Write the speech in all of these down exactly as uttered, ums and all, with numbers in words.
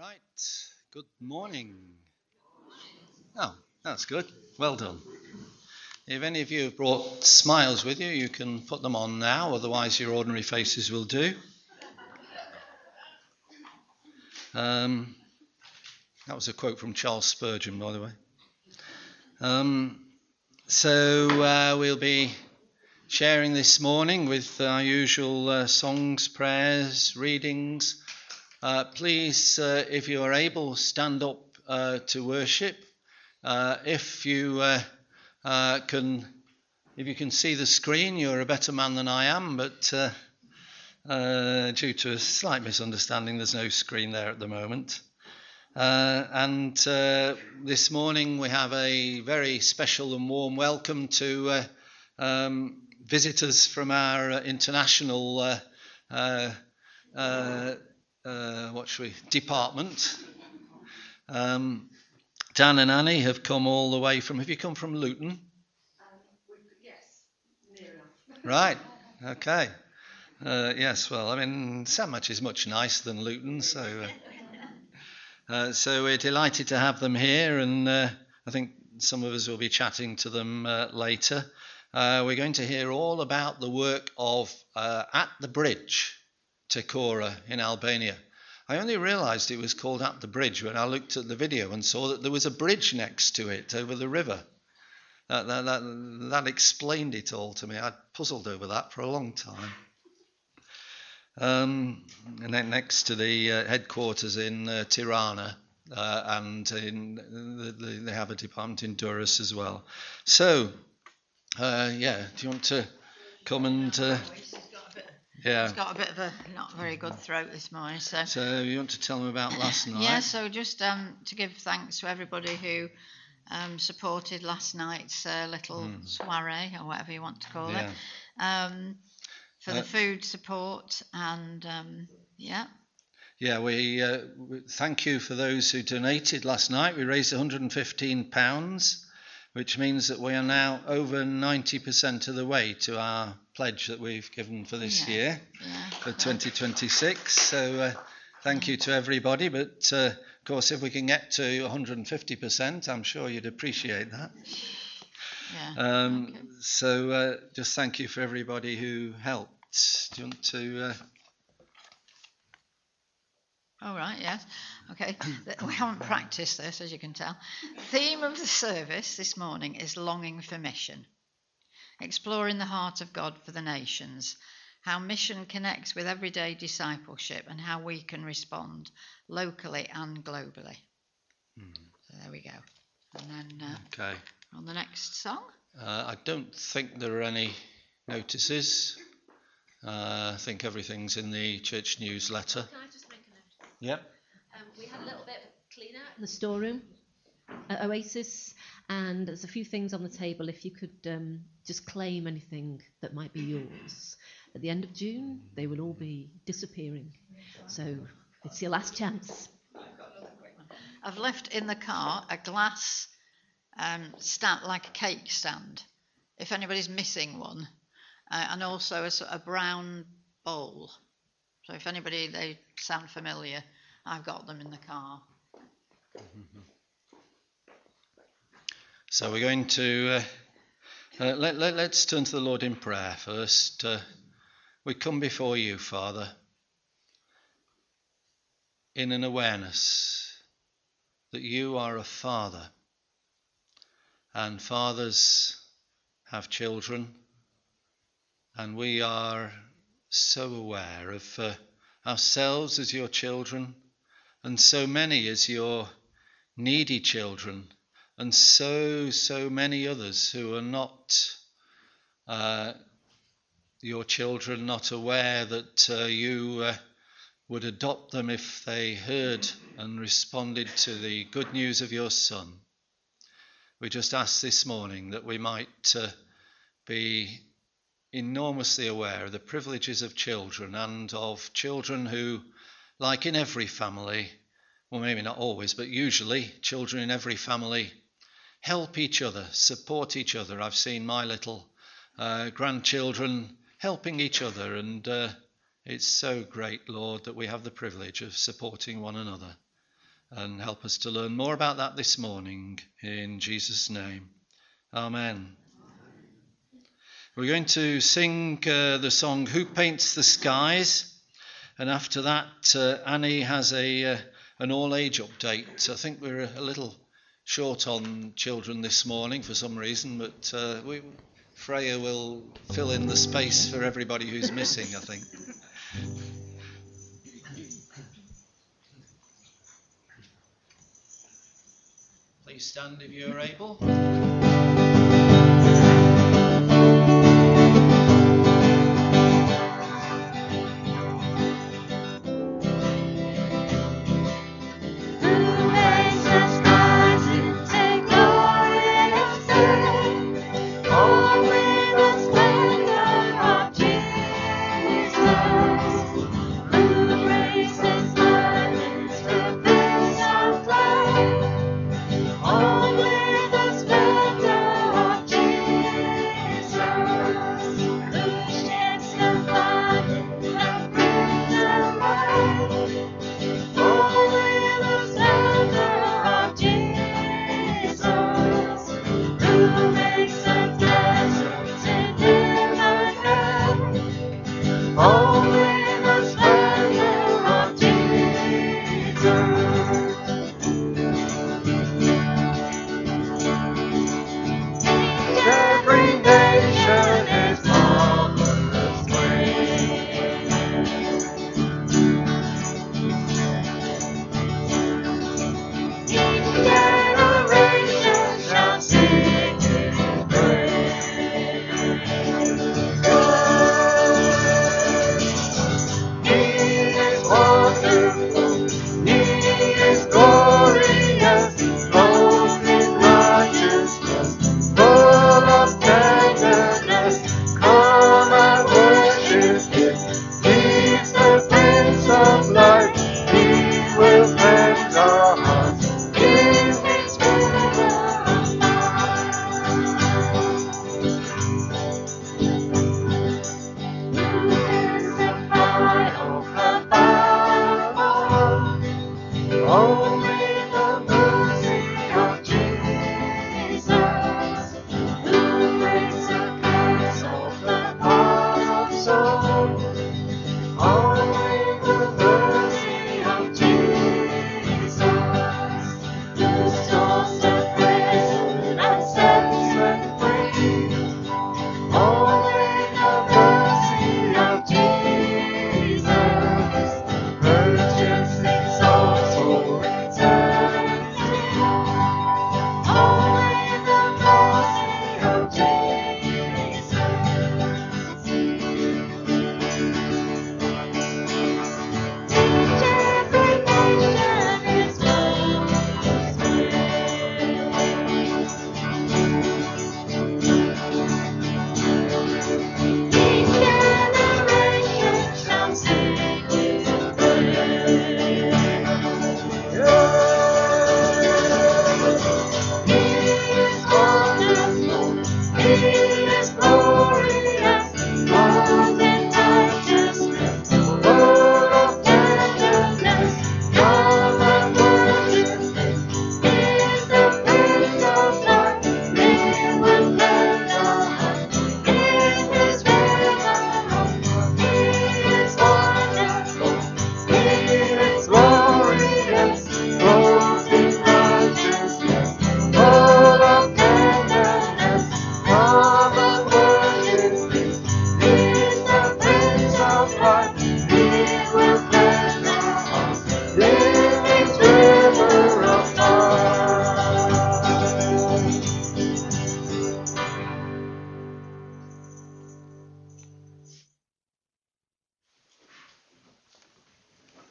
Right, good morning. Oh, that's good. Well done. If any of you have brought smiles with you, you can put them on now, otherwise your ordinary faces will do. Um, that was a quote from Charles Spurgeon, by the way. Um, so uh, we'll be sharing this morning with our usual uh, songs, prayers, readings. Uh, please, uh, if you are able, stand up uh, to worship. Uh, if you uh, uh, can, if you can see the screen, you're a better man than I am. But uh, uh, due to a slight misunderstanding, there's no screen there at the moment. Uh, and uh, this morning we have a very special and warm welcome to uh, um, visitors from our uh, international uh, uh, uh, uh, what should we department. Um, Dan and Annie have come all the way from. Have you come from Luton? Um, yes, near enough. Right. Okay. Uh, yes. Well, I mean, Sandwich is much nicer than Luton, so. Uh, Uh, so we're delighted to have them here, and uh, I think some of us will be chatting to them uh, later. Uh, we're going to hear all about the work of uh, At the Bridge, Tekora in Albania. I only realised it was called At the Bridge when I looked at the video and saw that there was a bridge next to it over the river. That, that, that, that explained it all to me. I'd puzzled over that for a long time. Um, and then next to the uh, headquarters in uh, Tirana, uh, and in the, the, they have a department in Durrës as well. So, uh, yeah, do you want to come and? Uh, yeah. He's got a bit of a not very good throat this morning, so. So you want to tell them about last night? Yeah. So just um, to give thanks to everybody who um, supported last night's uh, little mm. soiree or whatever you want to call yeah. it. Um, For the uh, food support and um, yeah. Yeah, we, uh, we thank you for those who donated last night. We raised one hundred fifteen pounds, which means that we are now over ninety percent of the way to our pledge that we've given for this yeah. year, yeah. for twenty twenty-six. So uh, thank yeah. you to everybody. But uh, of course, if we can get to one hundred fifty percent, I'm sure you'd appreciate that. Yeah. Um, okay. So uh, just thank you for everybody who helped. Do you want to? Uh... All right. Yes. Okay. We haven't practiced this, as you can tell. Theme of the service this morning is longing for mission, exploring the heart of God for the nations, how mission connects with everyday discipleship, and how we can respond locally and globally. Mm. So there we go. And then uh, okay. On the next song. Uh, I don't think there are any notices. Uh, I think everything's in the church newsletter. Can I just make a note? Yep. Um, we had a little bit of clean out in the storeroom at Oasis, and there's a few things on the table. If you could um, just claim anything that might be yours. At the end of June, they will all be disappearing. So it's your last chance. I've left in the car a glass um, stand, like a cake stand, if anybody's missing one. Uh, and also a, a brown bowl. So if anybody, they sound familiar, I've got them in the car. Mm-hmm. So we're going to, uh, uh, let, let, let's turn to the Lord in prayer first. Uh, we come before you, Father, in an awareness that you are a father, and fathers have children. And we are so aware of uh, ourselves as your children, and so many as your needy children, and so, so many others who are not uh, your children, not aware that uh, you uh, would adopt them if they heard and responded to the good news of your Son. We just ask this morning that we might uh, be enormously aware of the privileges of children, and of children who, like in every family, well maybe not always, but usually children in every family help each other, support each other. I've seen my little uh, grandchildren helping each other, and uh, it's so great, Lord, that we have the privilege of supporting one another. and help us to learn more about that this morning. In Jesus' name, amen. We're going to sing uh, the song Who Paints the Skies, and after that uh, Annie has a uh, an all-age update. I think we're a little short on children this morning for some reason, but uh, we, Freya will fill in the space for everybody who's missing, I think. Please stand if you're able.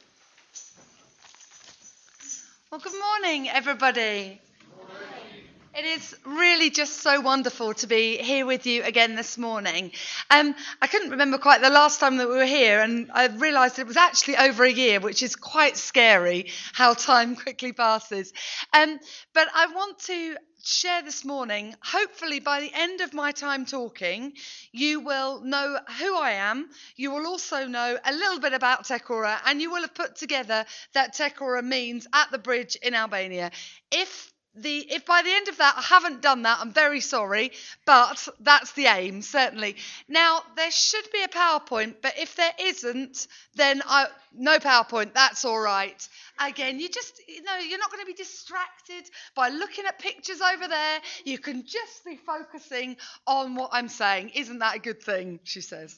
Well, good morning, everybody. It is really just so wonderful to be here with you again this morning. Um, I couldn't remember quite the last time that we were here, and I realised it was actually over a year, which is quite scary how time quickly passes. Um, but I want to share this morning, hopefully by the end of my time talking, you will know who I am. You will also know a little bit about Te Kora, and you will have put together that Te Kora means at the bridge in Albania. If The, if by the end of that I haven't done that, I'm very sorry, but that's the aim, certainly. Now, there should be a PowerPoint, but if there isn't, then I, no PowerPoint, that's all right. Again, you just, you know, you're not going to be distracted by looking at pictures over there. You can just be focusing on what I'm saying. Isn't that a good thing, she says.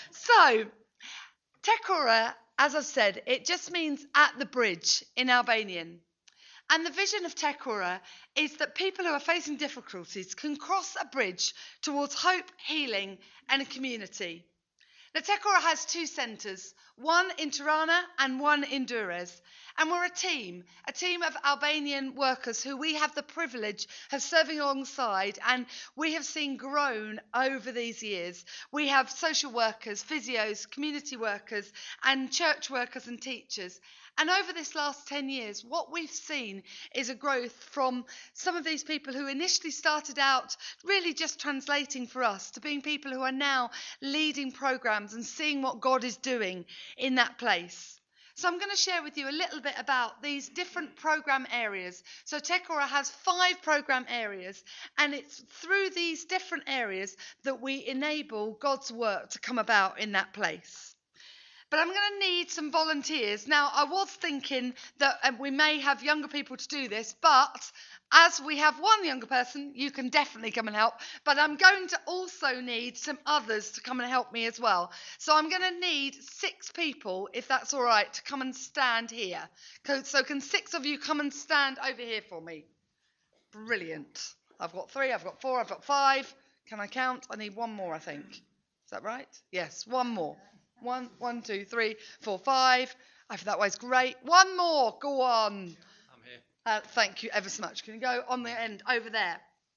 So, Te Kora, as I've said, it just means at the bridge in Albanian. And the vision of Te Kora is that people who are facing difficulties can cross a bridge towards hope, healing, and a community. Now, Te Kora has two centres, one in Tirana and one in Durrës. And we're a team, a team of Albanian workers who we have the privilege of serving alongside, and we have seen grown over these years. We have social workers, physios, community workers, and church workers and teachers. And over this last ten years, what we've seen is a growth from some of these people who initially started out really just translating for us to being people who are now leading programs and seeing what God is doing in that place. So I'm going to share with you a little bit about these different program areas. So Te Kora has five program areas, and it's through these different areas that we enable God's work to come about in that place. But I'm going to need some volunteers. Now, I was thinking that um, we may have younger people to do this, but as we have one younger person, you can definitely come and help. But I'm going to also need some others to come and help me as well. So I'm going to need six people, if that's all right, to come and stand here. So can six of you come and stand over here for me? Brilliant. I've got three, I've got four, I've got five. Can I count? I need one more, I think. Is that right? Yes, one more. One, one, two, three, four, five. I think that way's great. One more. Go on. I'm here. Uh, thank you ever so much. Can you go on the end over there?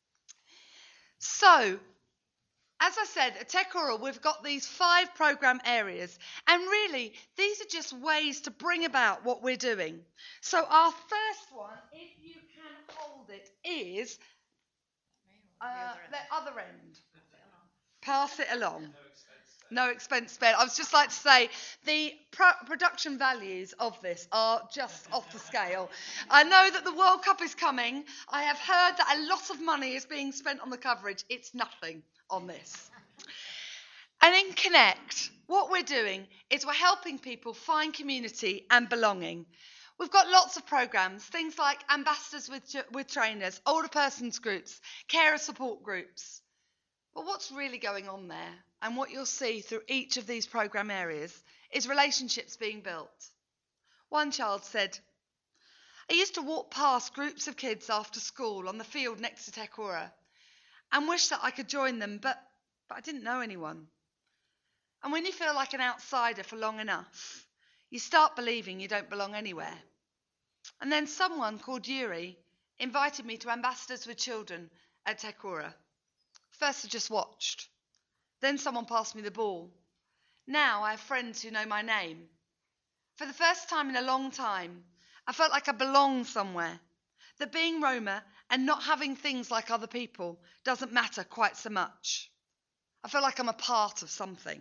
So, as I said, at Te Kora, we've got these five program areas. And really, these are just ways to bring about what we're doing. So our first one, if you can hold it, is uh, the other end. Pass it along. No expense spared. I was just like to say, the pro- production values of this are just off the scale. I know that the World Cup is coming. I have heard that a lot of money is being spent on the coverage. It's nothing on this. And in Connect, what we're doing is we're helping people find community and belonging. We've got lots of programs, things like ambassadors with, with trainers, older persons groups, carer support groups. But what's really going on there, and what you'll see through each of these program areas, is relationships being built. One child said, I used to walk past groups of kids after school on the field next to Te Kora and wish that I could join them, but, but I didn't know anyone. And when you feel like an outsider for long enough, you start believing you don't belong anywhere. And then someone called Yuri invited me to Ambassadors with Children at Te Kora. First I just watched. Then someone passed me the ball. Now I have friends who know my name. For the first time in a long time, I felt like I belonged somewhere. That being Roma and not having things like other people doesn't matter quite so much. I feel like I'm a part of something.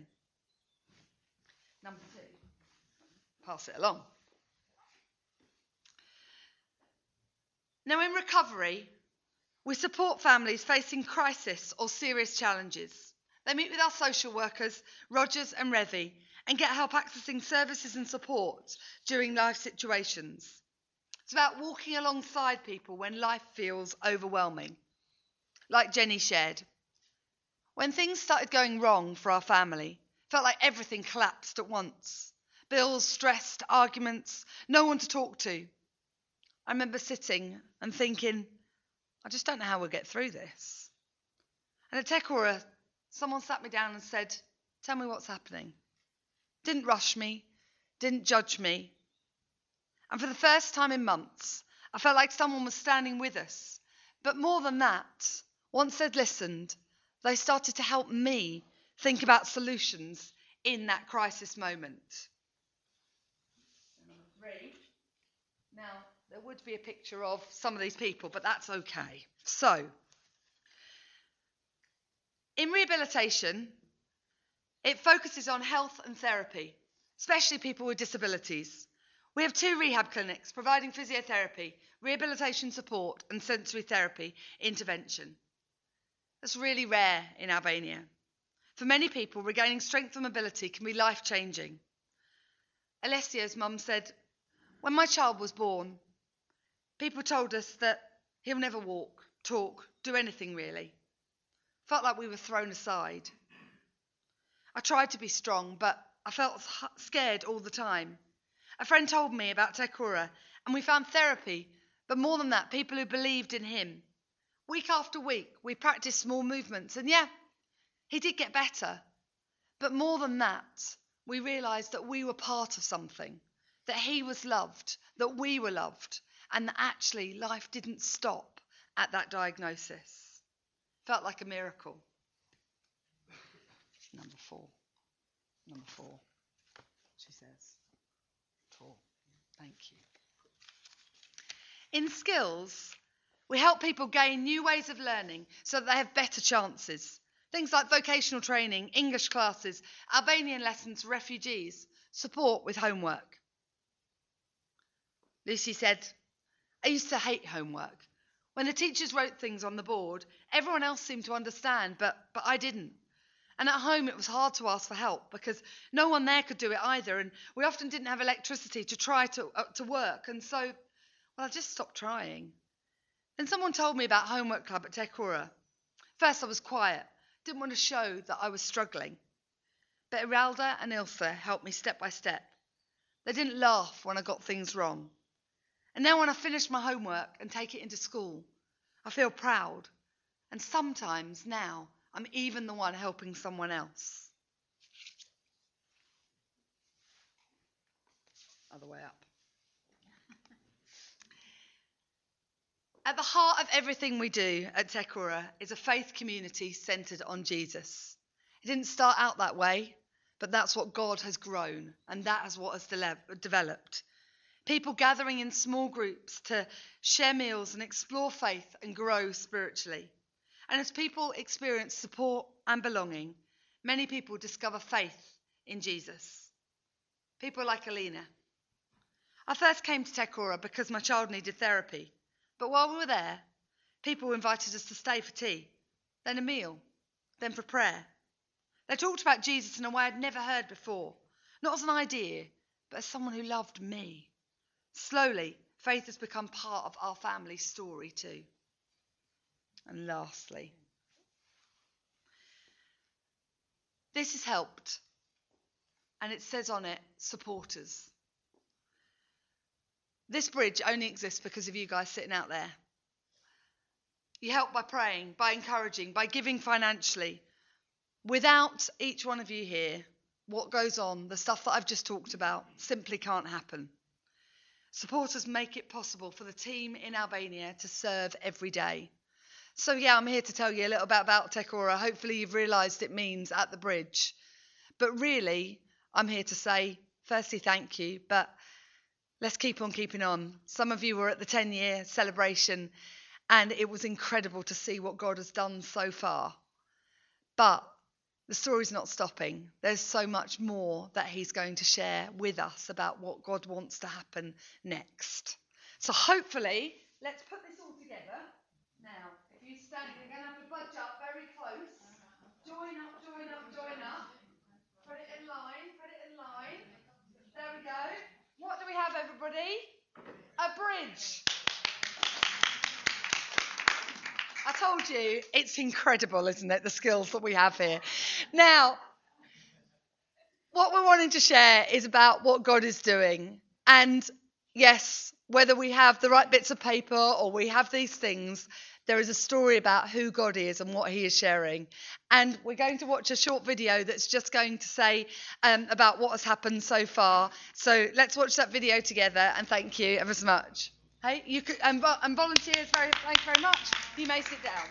Number two. Pass it along. Now in recovery, we support families facing crisis or serious challenges. They meet with our social workers, Rogers and Revi, and get help accessing services and support during life situations. It's about walking alongside people when life feels overwhelming. Like Jenny shared, when things started going wrong for our family, felt like everything collapsed at once. Bills, stress, arguments, no one to talk to. I remember sitting and thinking, I just don't know how we'll get through this. And at Te Kora, someone sat me down and said, tell me what's happening. Didn't rush me, didn't judge me. And for the first time in months, I felt like someone was standing with us, But more than that, once they'd listened, they started to help me think about solutions in that crisis moment. Number three. Now, there would be a picture of some of these people, but that's okay. So, in rehabilitation, it focuses on health and therapy, especially people with disabilities. We have two rehab clinics providing physiotherapy, rehabilitation support, and sensory therapy intervention. That's really rare in Albania. For many people, regaining strength and mobility can be life-changing. Alessia's mum said, when my child was born, people told us that he'll never walk, talk, do anything really. Felt like we were thrown aside. I tried to be strong, but I felt scared all the time. A friend told me about Tekura, and we found therapy, but more than that, people who believed in him. Week after week, we practiced small movements, and yeah, he did get better. But more than that, we realised that we were part of something, that he was loved, that we were loved, and that actually life didn't stop at that diagnosis. Felt like a miracle. Number four. Number four, she says. Four. Thank you. In skills, we help people gain new ways of learning so that they have better chances. Things like vocational training, English classes, Albanian lessons for refugees, support with homework. Lucy said, I used to hate homework. When the teachers wrote things on the board, everyone else seemed to understand, but, but I didn't. And at home, it was hard to ask for help because no one there could do it either. And we often didn't have electricity to try to, uh, to work. And so, well, I just stopped trying. Then someone told me about Homework Club at Tekura. First, I was quiet. Didn't want to show that I was struggling. But Iralda and Ilse helped me step by step. They didn't laugh when I got things wrong. And now when I finish my homework and take it into school, I feel proud. And sometimes now, I'm even the one helping someone else. Other way up. At the heart of everything we do at Tekura is a faith community centred on Jesus. It didn't start out that way, but that's what God has grown, and that is what has de- developed. People gathering in small groups to share meals and explore faith and grow spiritually. And as people experience support and belonging, many people discover faith in Jesus. People like Alina. I first came to Tekura because my child needed therapy. But while we were there, people invited us to stay for tea, then a meal, then for prayer. They talked about Jesus in a way I'd never heard before, not as an idea, but as someone who loved me. Slowly, faith has become part of our family story too. And lastly, this has helped, and it says on it, supporters. This bridge only exists because of you guys sitting out there. You help by praying, by encouraging, by giving financially. Without each one of you here, what goes on, the stuff that I've just talked about, simply can't happen. Supporters make it possible for the team in Albania to serve every day. So yeah, I'm here to tell you a little bit about Tekura. Hopefully you've realised it means at the bridge. But really, I'm here to say, firstly, thank you, but let's keep on keeping on. Some of you were at the ten-year celebration, and it was incredible to see what God has done so far. But the story's not stopping. There's so much more that he's going to share with us about what God wants to happen next. So hopefully, let's put this all together. Now, if you stand, you're going to have to budge up very close. Join up, join up, join up. Put it in line, put it in line. There we go. What do we have, everybody? A bridge. I told you, it's incredible, isn't it, the skills that we have here. Now, what we're wanting to share is about what God is doing. And yes, whether we have the right bits of paper or we have these things, there is a story about who God is and what he is sharing. And we're going to watch a short video that's just going to say um, about what has happened so far. So let's watch that video together, and thank you ever so much. Hey, you could, and, vo- and volunteers, very, thank you very much. You may sit down.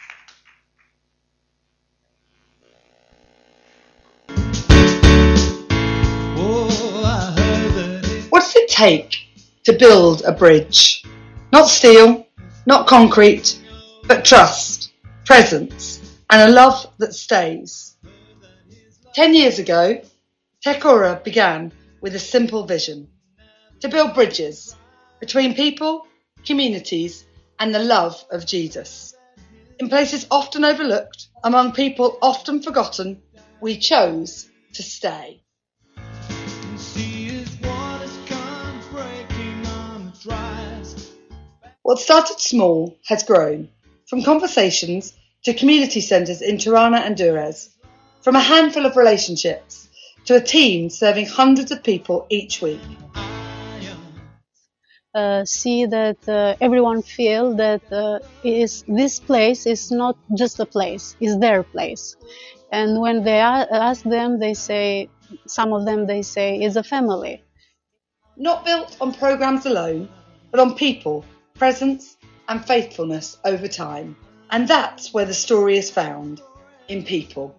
Oh, I heard that it What does it take to build a bridge? Not steel, not concrete, but trust, presence, and a love that stays. Ten years ago, Tekora began with a simple vision: to build bridges between people, communities, and the love of Jesus. In places often overlooked, among people often forgotten, we chose to stay. see is waters come breaking on the dries. What started small has grown, from conversations to community centres in Tirana and Durrës, from a handful of relationships to a team serving hundreds of people each week. Uh, see that uh, everyone feel that uh, is this place is not just a place, it's their place. And when they a- ask them, they say, some of them they say, it's a family. Not built on programmes alone, but on people, presence and faithfulness over time. And that's where the story is found, in people.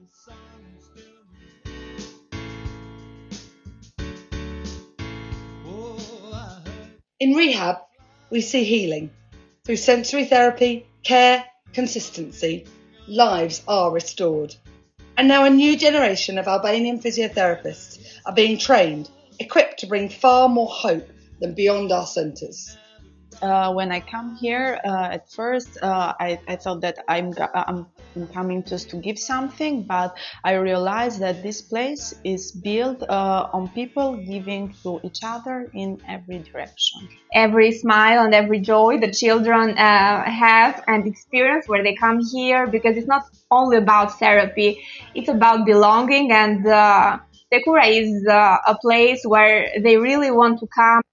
In rehab, we see healing. Through sensory therapy, care, consistency, lives are restored. And now a new generation of Albanian physiotherapists are being trained, equipped to bring far more hope than beyond our centres. Uh, when I come here, uh, at first uh, I, I thought that I'm, I'm coming just to give something, but I realized that this place is built uh, on people giving to each other in every direction. Every smile and every joy the children uh, have and experience where they come here, because it's not only about therapy, it's about belonging, and uh, Tekora is uh, a place where they really want to come.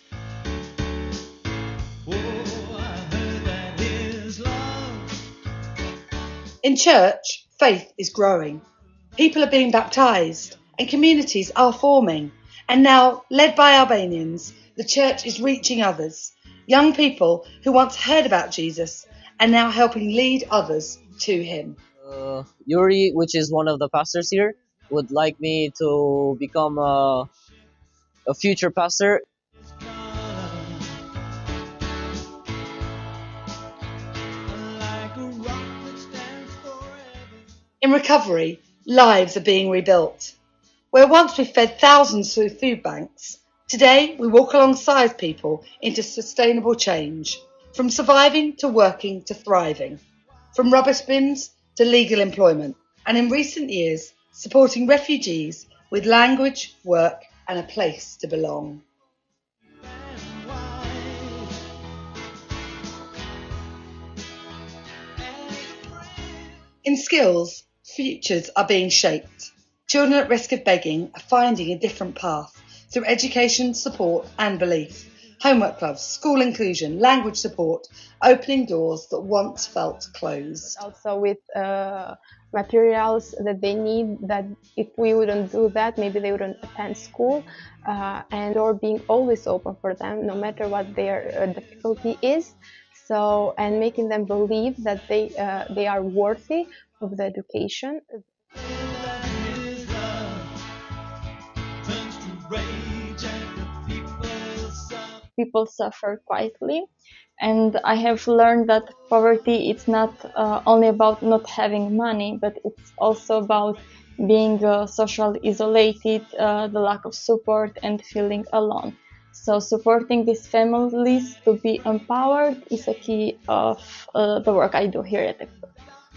In church, faith is growing. People are being baptised and communities are forming. And now, led by Albanians, the church is reaching others. Young people who once heard about Jesus are now helping lead others to him. Uh, Yuri, which is one of the pastors here, would like me to become a, a future pastor. In recovery, lives are being rebuilt. Where once we fed thousands through food banks, today we walk alongside people into sustainable change, from surviving to working to thriving, from rubbish bins to legal employment, and in recent years, supporting refugees with language, work, and a place to belong. In skills, futures are being shaped. Children at risk of begging are finding a different path through education, support and belief. Homework clubs, school inclusion, language support, opening doors that once felt closed. Also with uh, materials that they need, that if we wouldn't do that, maybe they wouldn't attend school, uh, and or being always open for them, no matter what their uh, difficulty is. So, and making them believe that they uh, they are worthy of the education. People suffer quietly, and I have learned that poverty it's not uh, only about not having money, but it's also about being uh, socially isolated, uh, the lack of support and feeling alone. So supporting these families to be empowered is a key of uh, the work I do here at Tekora.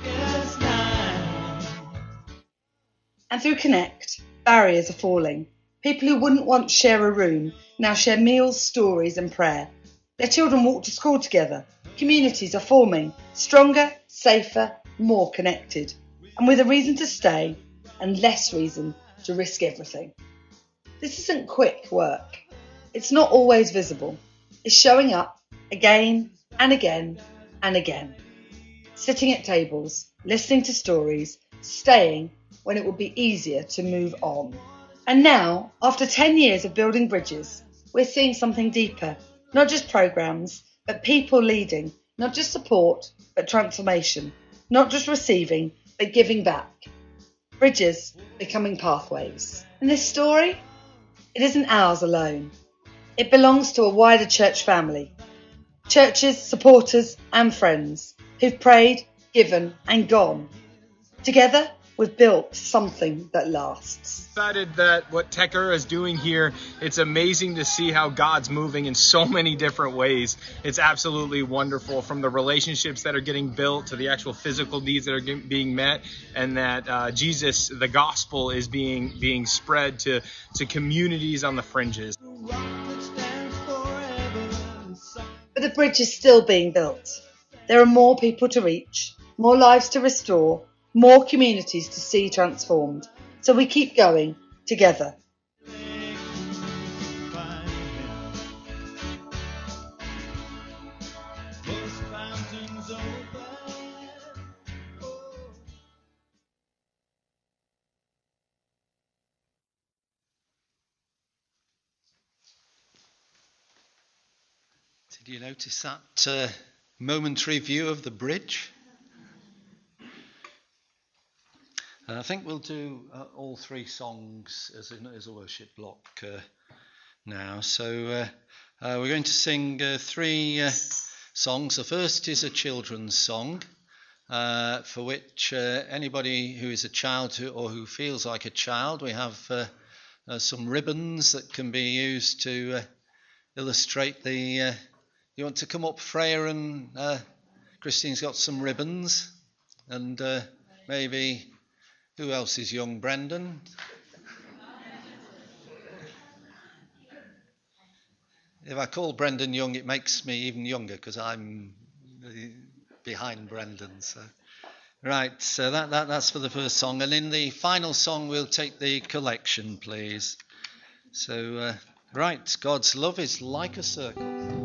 And through Connect, barriers are falling. People who wouldn't once share a room now share meals, stories and prayer. Their children walk to school together. Communities are forming, stronger, safer, more connected, and with a reason to stay and less reason to risk everything. This isn't quick work. It's not always visible. It's showing up again and again and again. Sitting at tables, listening to stories, staying when it would be easier to move on. And now, after ten years of building bridges, we're seeing something deeper. Not just programs, but people leading. Not just support, but transformation. Not just receiving, but giving back. Bridges becoming pathways. And this story, it isn't ours alone. It belongs to a wider church family. Churches, supporters and friends who've prayed, given and gone. Together, we've built something that lasts. Excited that what Tekura is doing here, it's amazing to see how God's moving in so many different ways. It's absolutely wonderful, from the relationships that are getting built to the actual physical needs that are getting, being met, and that uh, Jesus, the gospel, is being being spread to, to communities on the fringes. But the bridge is still being built. There are more people to reach, more lives to restore, more communities to see transformed. So we keep going together. Did you notice that uh, momentary view of the bridge? And I think we'll do uh, all three songs as a, as a worship block uh, now. So uh, uh, we're going to sing uh, three uh, songs. The first is a children's song, uh, for which uh, anybody who is a child who, or who feels like a child, we have uh, uh, some ribbons that can be used to uh, illustrate the... Uh, you want to come up, Freya, and uh, Christine's got some ribbons, and uh, maybe... Who else is young? Brendan? If I call Brendan young, it makes me even younger because I'm behind Brendan. So. Right, so that, that that's for the first song. And in the final song, we'll take the collection, please. So, uh, right, God's love is like a circle.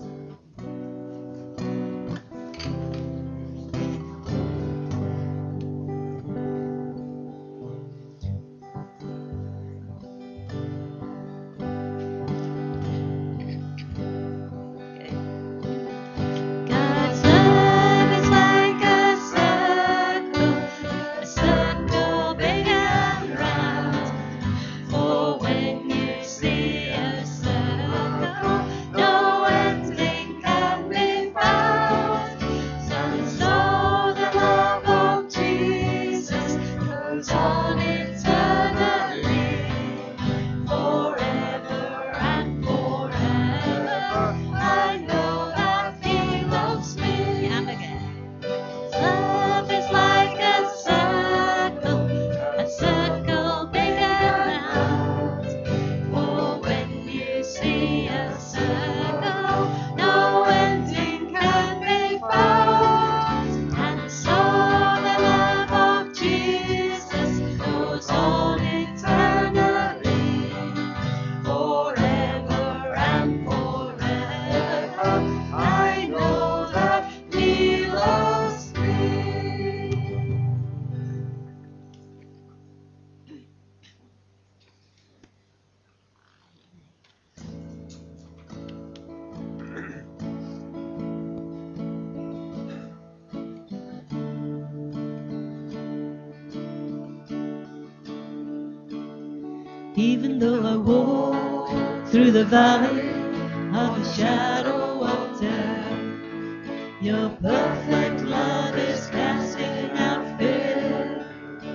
Even though I walk through the valley of the shadow of death, your perfect love is casting out fear.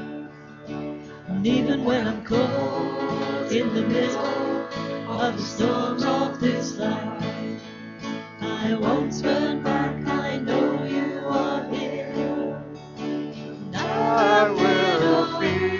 And even when I'm caught in the middle of the storms of this life, I won't turn back, I know you are here. And I will fear.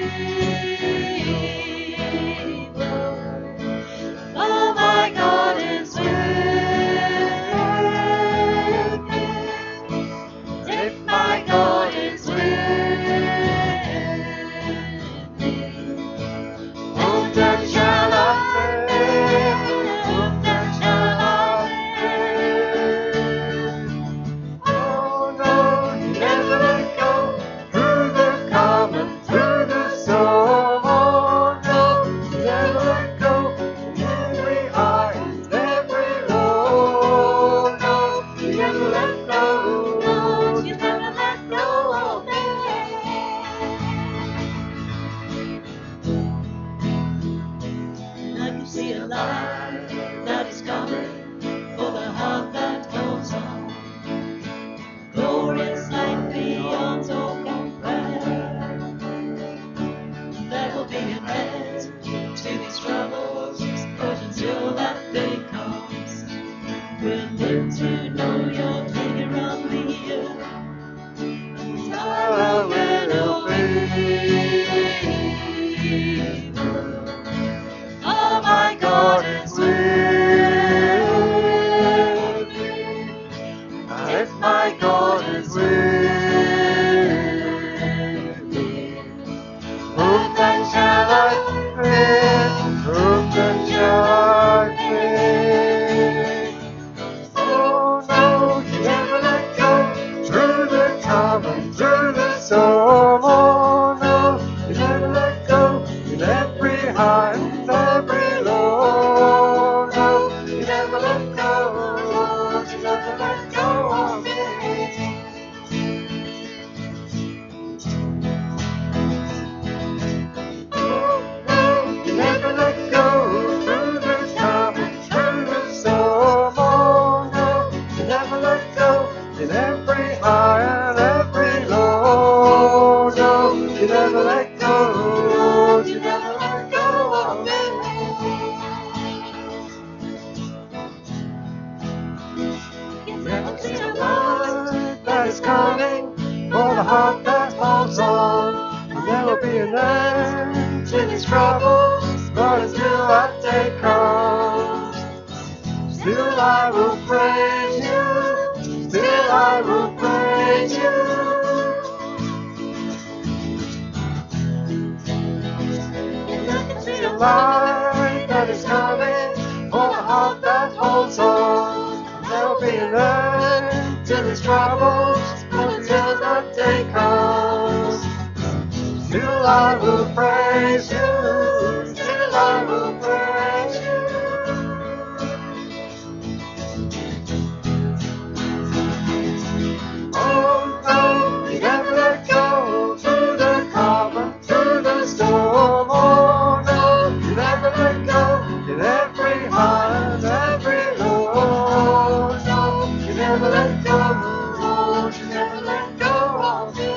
is with me. Whom then shall I fear? Whom then shall I fear? Oh no, you never let go. Through the calm and through the storm. Oh no, you never let go. In every high and every low. No, you never let go. Lord, you never let go of me. You never let go through the calm and through the storm. Oh no, you never let go in every high and every low. No, you never let go. Lord, you never let go of me. Never see a light that is coming for the heart that holds on. There will be an end to these troubles, but until that day comes, still I will praise you, still I will praise you. Never see a light that is coming for the heart that holds on. There will be an end to these troubles, but until that day comes, still I will praise you, still I will praise you. Oh no, you never let go through the calm and through the storm. Oh no, you never let go in every high and every low. No, you never let go, Lord, you never let go of me.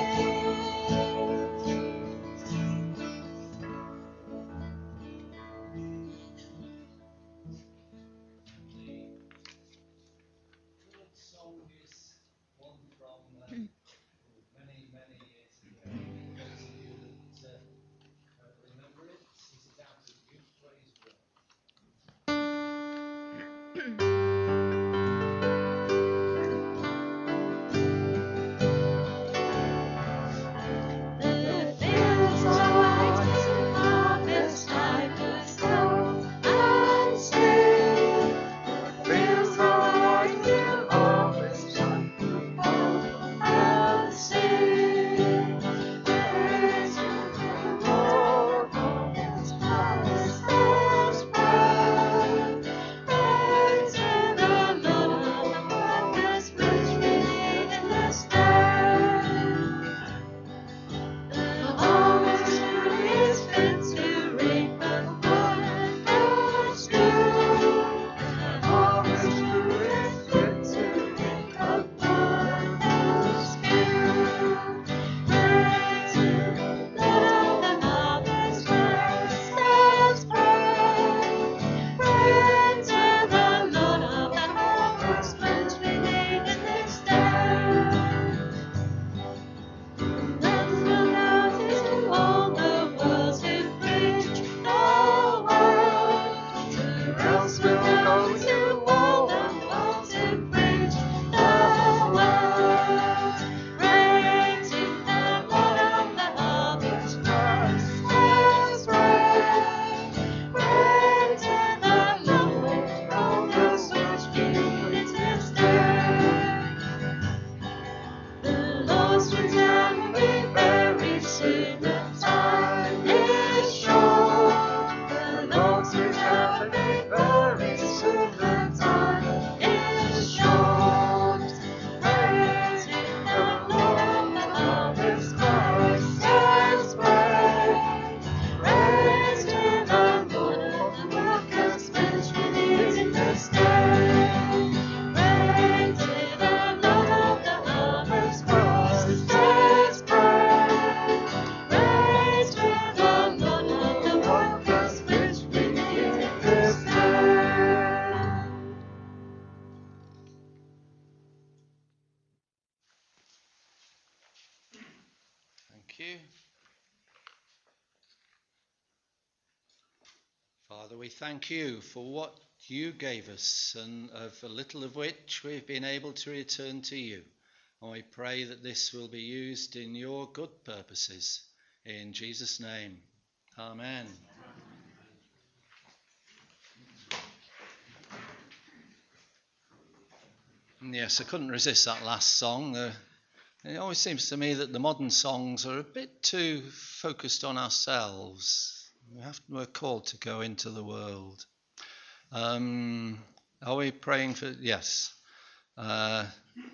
you. Father, we thank you for what you gave us, and of a little of which we've been able to return to you. I pray that this will be used in your good purposes. In Jesus' name, amen. Yes, I couldn't resist that last song. Uh, it always seems to me that the modern songs are a bit too focused on ourselves. We have, we're called to go into the world. Um, are we praying for... Yes. Uh,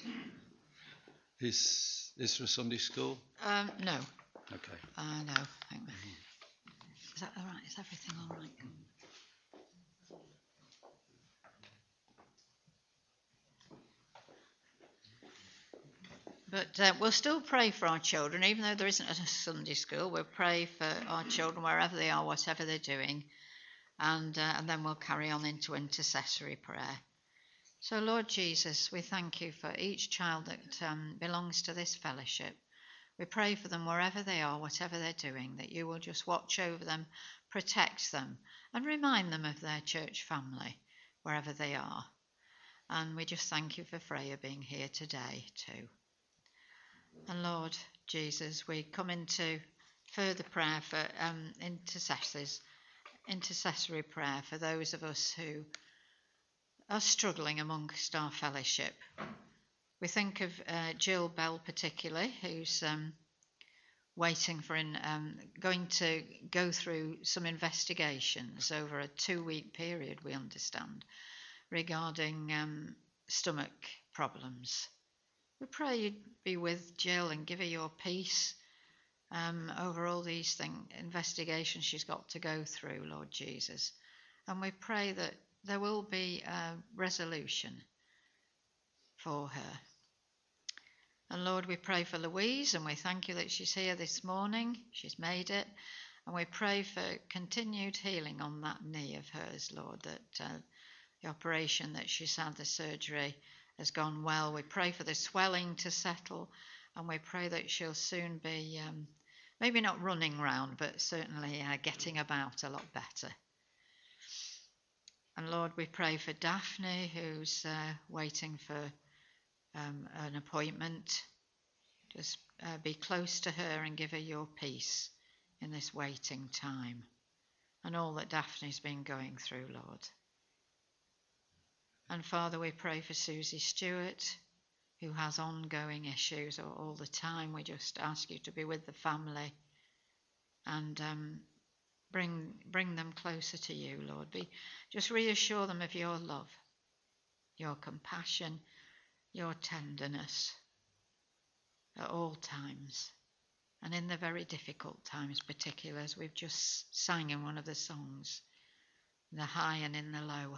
is this for Sunday school? Um, no. Okay. Uh, no. Hang on. Is that all right? Is everything all right? But uh, we'll still pray for our children, even though there isn't a Sunday school. We'll pray for our children wherever they are, whatever they're doing. And, uh, and then we'll carry on into intercessory prayer. So, Lord Jesus, we thank you for each child that um, belongs to this fellowship. We pray for them wherever they are, whatever they're doing, that you will just watch over them, protect them, and remind them of their church family, wherever they are. And we just thank you for Freya being here today too. And Lord Jesus, we come into further prayer for um, intercessors, intercessory prayer for those of us who are struggling amongst our fellowship. We think of uh, Jill Bell particularly, who's um, waiting for, in, um, going to go through some investigations over a two-week period, we understand, regarding um, stomach problems. We pray you'd be with Jill and give her your peace um, over all these thing, investigations she's got to go through, Lord Jesus. And we pray that there will be a resolution for her. And Lord, we pray for Louise, and we thank you that she's here this morning. She's made it. And we pray for continued healing on that knee of hers, Lord, that uh, the operation that she's had, the surgery, has gone well. We pray for the swelling to settle, and we pray that she'll soon be, um, maybe not running round, but certainly uh, getting about a lot better. And Lord, we pray for Daphne, who's uh, waiting for um, an appointment. Just uh, be close to her and give her your peace in this waiting time, and all that Daphne's been going through, Lord. And Father, we pray for Susie Stewart, who has ongoing issues all the time. We just ask you to be with the family and um, bring bring them closer to you, Lord. Be, just reassure them of your love, your compassion, your tenderness at all times, and in the very difficult times, particularly as we've just sang in one of the songs, in the high and in the low.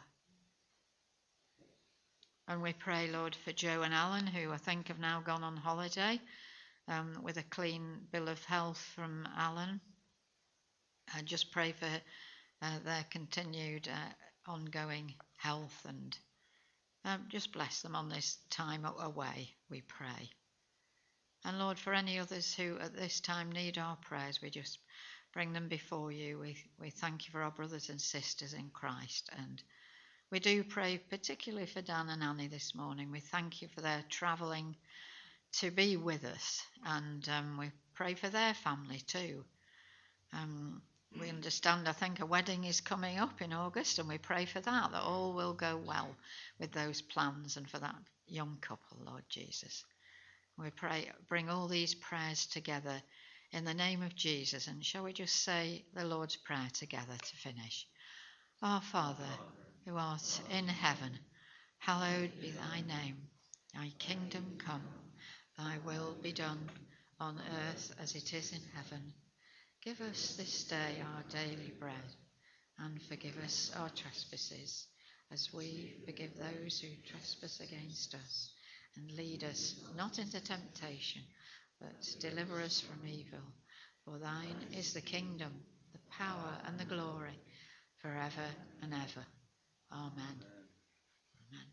And we pray, Lord, for Joe and Alan, who I think have now gone on holiday um, with a clean bill of health from Alan. I just pray for uh, their continued uh, ongoing health, and um, just bless them on this time away, we pray. And Lord, for any others who at this time need our prayers, we just bring them before you. We, we thank you for our brothers and sisters in Christ, and we do pray particularly for Dan and Annie this morning. We thank you for their travelling to be with us, and um, we pray for their family too. Um, we understand, I think, a wedding is coming up in August, and we pray for that, that all will go well with those plans and for that young couple, Lord Jesus. We pray, bring all these prayers together in the name of Jesus, and shall we just say the Lord's Prayer together to finish? Our Father, who art in heaven, hallowed be thy name. Thy kingdom come, thy will be done on earth as it is in heaven. Give us this day our daily bread, and forgive us our trespasses, as we forgive those who trespass against us. And lead us not into temptation, but deliver us from evil. For thine is the kingdom, the power, and the glory, forever and ever. Amen. Amen.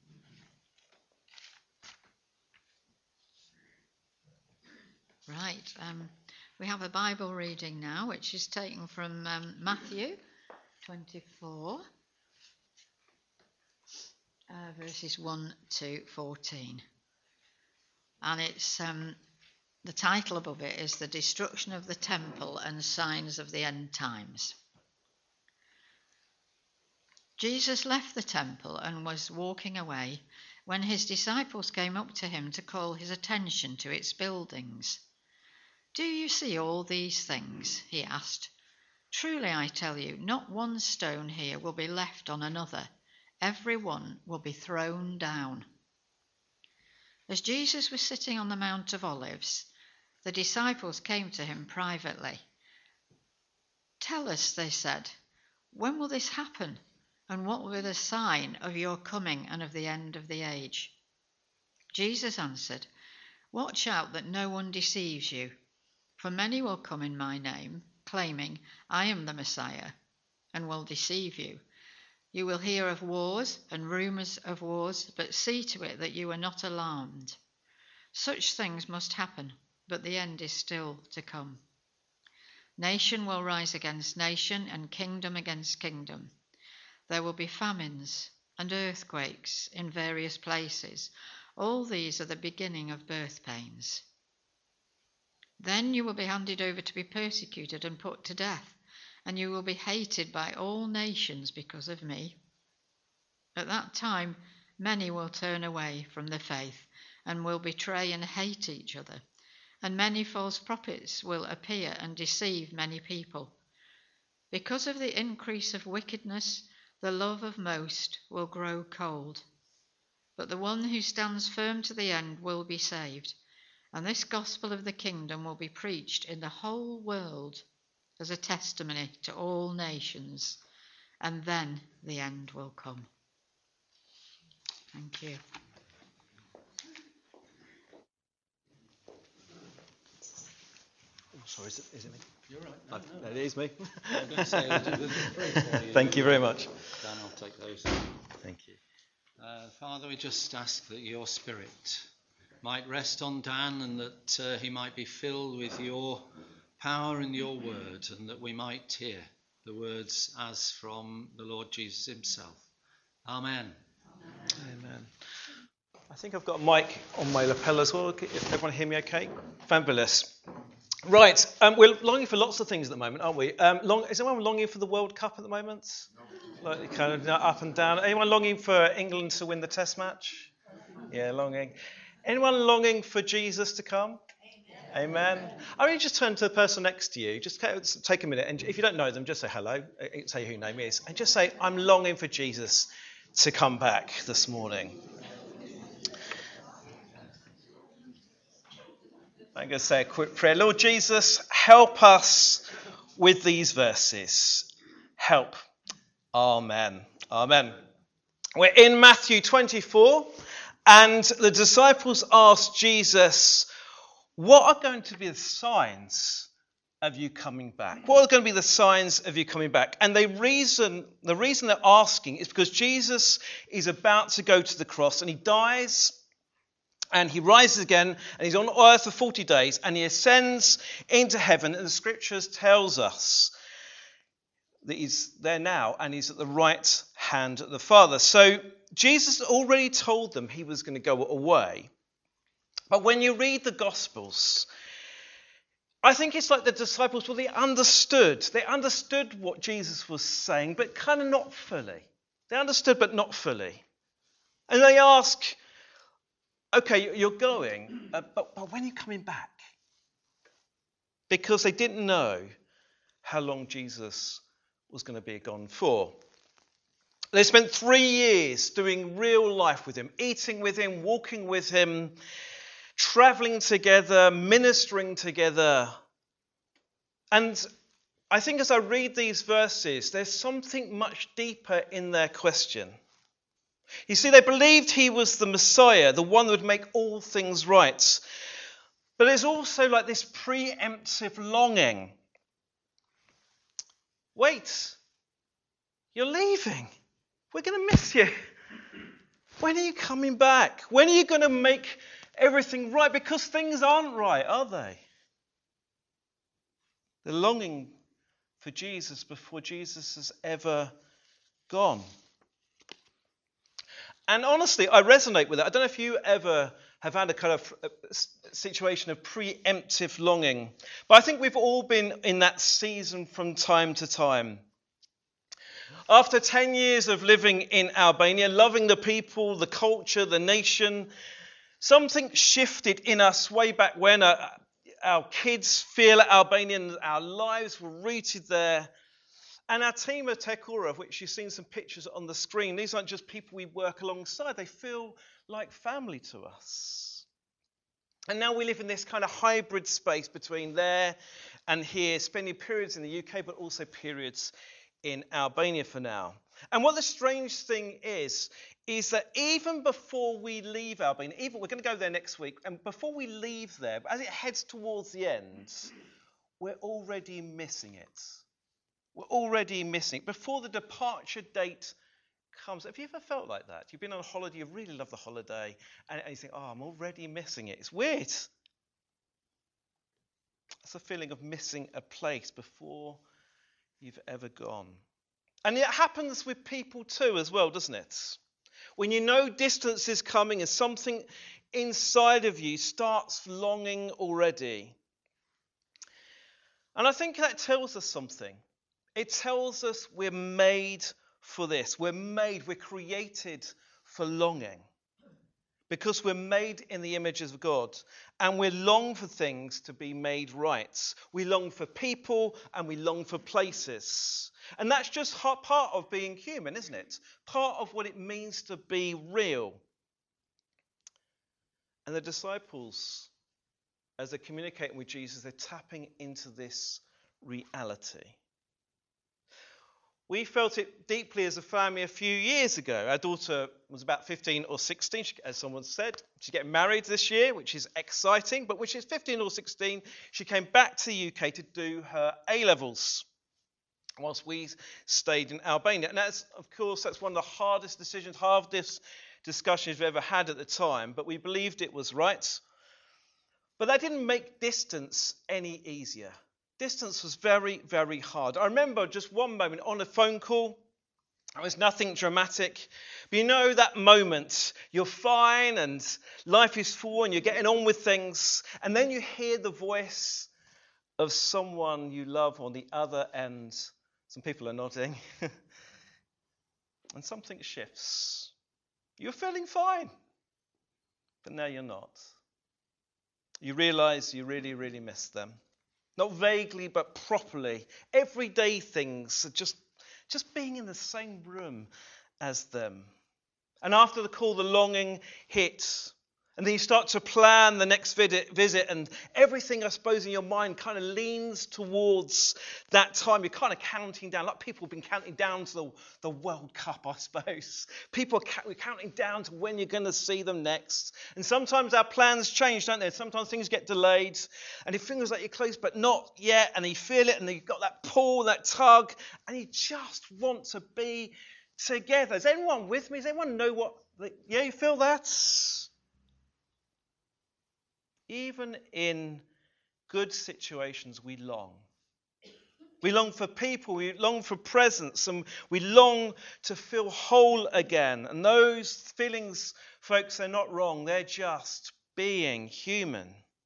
Right, um, we have a Bible reading now, which is taken from um, Matthew twenty-four, uh, verses one to fourteen. and it's um, the title above it is The Destruction of the Temple and Signs of the End Times. Jesus left the temple and was walking away when his disciples came up to him to call his attention to its buildings. "Do you see all these things?" he asked. "Truly I tell you, not one stone here will be left on another. Every one will be thrown down." As Jesus was sitting on the Mount of Olives, the disciples came to him privately. "Tell us," they said, "when will this happen? And what will be the sign of your coming and of the end of the age?" Jesus answered, "Watch out that no one deceives you, for many will come in my name, claiming, 'I am the Messiah,' and will deceive you. You will hear of wars and rumors of wars, but see to it that you are not alarmed. Such things must happen, but the end is still to come. Nation will rise against nation and kingdom against kingdom. There will be famines and earthquakes in various places. All these are the beginning of birth pains. Then you will be handed over to be persecuted and put to death, and you will be hated by all nations because of me. At that time, many will turn away from the faith and will betray and hate each other, and many false prophets will appear and deceive many people. Because of the increase of wickedness, the love of most will grow cold. But the one who stands firm to the end will be saved, and this gospel of the kingdom will be preached in the whole world as a testimony to all nations, and then the end will come." Thank you. Oh, sorry, is it, is it me? You're right. No, no, it is me. I'm going to say a little bit of praise for you. Thank you very much. Dan, I'll take those. Thank you. Uh, Father, we just ask that your Spirit might rest on Dan, and that uh, he might be filled with your power and your word, and that we might hear the words as from the Lord Jesus himself. Amen. Amen. I think I've got a mic on my lapel as well. If everyone hear me okay? Fabulous. Right, um, we're longing for lots of things at the moment, aren't we? Um, long, is anyone longing for the World Cup at the moment? Like kind of up and down. Anyone longing for England to win the Test match? Yeah, longing. Anyone longing for Jesus to come? Amen. Amen. I mean, just turn to the person next to you. Just take a minute, and if you don't know them, just say hello. Say who your name is, and just say, "I'm longing for Jesus to come back this morning." I'm going to say a quick prayer. Lord Jesus, help us with these verses. Help. Amen. Amen. We're in Matthew twenty-four, and the disciples asked Jesus, "What are going to be the signs of you coming back? What are going to be the signs of you coming back?" And they reason, the reason they're asking is because Jesus is about to go to the cross, and he dies, and he rises again, and he's on earth for forty days, and he ascends into heaven, and the scriptures tells us that he's there now, and he's at the right hand of the Father. So Jesus already told them he was going to go away. But when you read the Gospels, I think it's like the disciples, well, they understood. They understood what Jesus was saying, but kind of not fully. They understood, but not fully. And they ask, "Okay, you're going, uh, but, but when are you coming back?" Because they didn't know how long Jesus was going to be gone for. They spent three years doing real life with him, eating with him, walking with him, traveling together, ministering together. And I think as I read these verses, there's something much deeper in their question. You see, they believed he was the Messiah, the one that would make all things right. But there's also like this preemptive longing. Wait, you're leaving. We're going to miss you. When are you coming back? When are you going to make everything right? Because things aren't right, are they? They're longing for Jesus before Jesus has ever gone. And honestly, I resonate with it. I don't know if you ever have had a kind of situation of preemptive longing, but I think we've all been in that season from time to time. After ten years of living in Albania, loving the people, the culture, the nation, something shifted in us way back when. Uh, our kids feel Albanian, our lives were rooted there. And our team of Tekura, of which you've seen some pictures on the screen, these aren't just people we work alongside, they feel like family to us. And now we live in this kind of hybrid space between there and here, spending periods in the U K, but also periods in Albania for now. And what the strange thing is, is that even before we leave Albania, even we're going to go there next week, and before we leave there, as it heads towards the end, we're already missing it. We're already missing it. Before the departure date comes, have you ever felt like that? You've been on a holiday, you really love the holiday, and you think, oh, I'm already missing it. It's weird. It's a feeling of missing a place before you've ever gone. And it happens with people too as well, doesn't it? When you know distance is coming and something inside of you starts longing already. And I think that tells us something. It tells us we're made for this. We're made, we're created for longing. Because we're made in the image of God. And we long for things to be made right. We long for people and we long for places. And that's just part of being human, isn't it? Part of what it means to be real. And the disciples, as they're communicating with Jesus, they're tapping into this reality. We felt it deeply as a family a few years ago. Our daughter was about fifteen or sixteen, she, as someone said. She's getting married this year, which is exciting. But when she's fifteen or sixteen, she came back to the U K to do her A-levels, whilst we stayed in Albania. And that's, of course, that's one of the hardest decisions, hardest discussions we've ever had at the time. But we believed it was right. But that didn't make distance any easier. Distance was very, very hard. I remember just one moment on a phone call. It was nothing dramatic. But you know that moment, you're fine and life is full and you're getting on with things. And then you hear the voice of someone you love on the other end. Some people are nodding. And something shifts. You're feeling fine. But now you're not. You realize you really, really miss them. Not vaguely, but properly. Everyday things, just, just being in the same room as them. And after the call, the longing hits. And then you start to plan the next visit, and everything, I suppose, in your mind kind of leans towards that time. You're kind of counting down, like people have been counting down to the, the World Cup, I suppose. People are ca- counting down to when you're going to see them next. And sometimes our plans change, don't they? Sometimes things get delayed, and it feels like you're close, but not yet. And you feel it, and you've got that pull, that tug, and you just want to be together. Is anyone with me? Does anyone know what? The, yeah, you feel that? Even in good situations, we long. We long for people, we long for presence, and we long to feel whole again. And those feelings, folks, they're not wrong. They're just being human.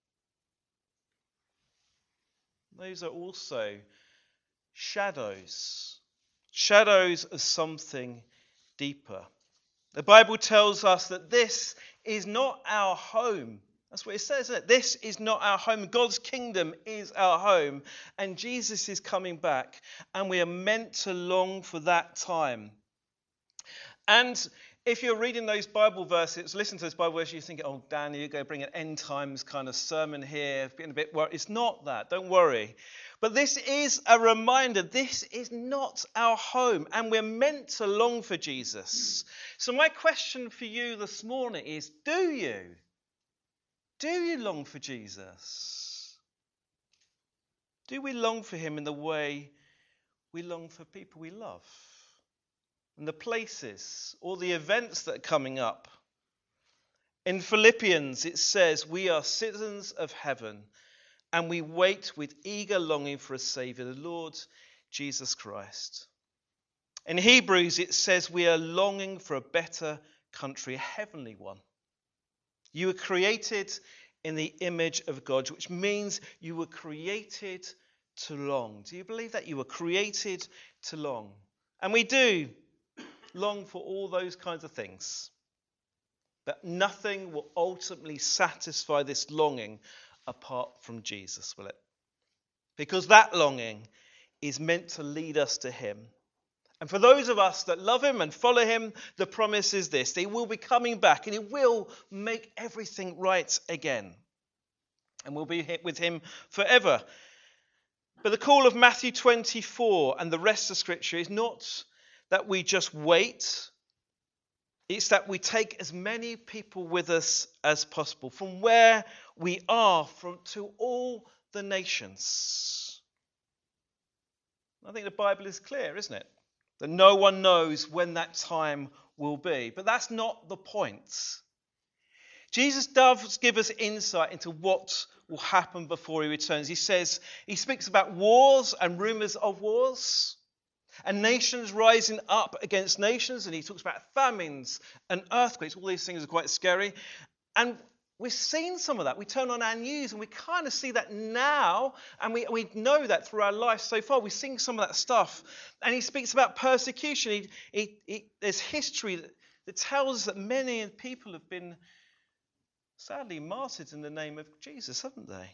Those are also shadows. Shadows of something deeper. The Bible tells us that this is not our home. That's what it says, isn't it? This is not our home. God's kingdom is our home. And Jesus is coming back. And we are meant to long for that time. And if you're reading those Bible verses, listen to those Bible verses, you think, oh, Dan, you're going to bring an end times kind of sermon here. Getting a bit worried. It's not that. Don't worry. But this is a reminder. This is not our home. And we're meant to long for Jesus. So my question for you this morning is, do you? Do you long for Jesus? Do we long for him in the way we long for people we love? And the places or the events that are coming up? In Philippians it says, we are citizens of heaven and we wait with eager longing for a Saviour, the Lord Jesus Christ. In Hebrews it says we are longing for a better country, a heavenly one. You were created in the image of God, which means you were created to long. Do you believe that? You were created to long. And we do long for all those kinds of things. But nothing will ultimately satisfy this longing apart from Jesus, will it? Because that longing is meant to lead us to him. And for those of us that love him and follow him, the promise is this: that he will be coming back and he will make everything right again. And we'll be with him forever. But the call of Matthew twenty-four and the rest of Scripture is not that we just wait. It's that we take as many people with us as possible from where we are from to all the nations. I think the Bible is clear, isn't it? That no one knows when that time will be. But that's not the point. Jesus does give us insight into what will happen before he returns. He says, he speaks about wars and rumours of wars, and nations rising up against nations, and he talks about famines and earthquakes. All these things are quite scary. And we've seen some of that. We turn on our news and we kind of see that now, and we, we know that through our life so far. We've seen some of that stuff. And he speaks about persecution. He, he, he, there's history that, that tells us that many people have been sadly martyred in the name of Jesus, haven't they?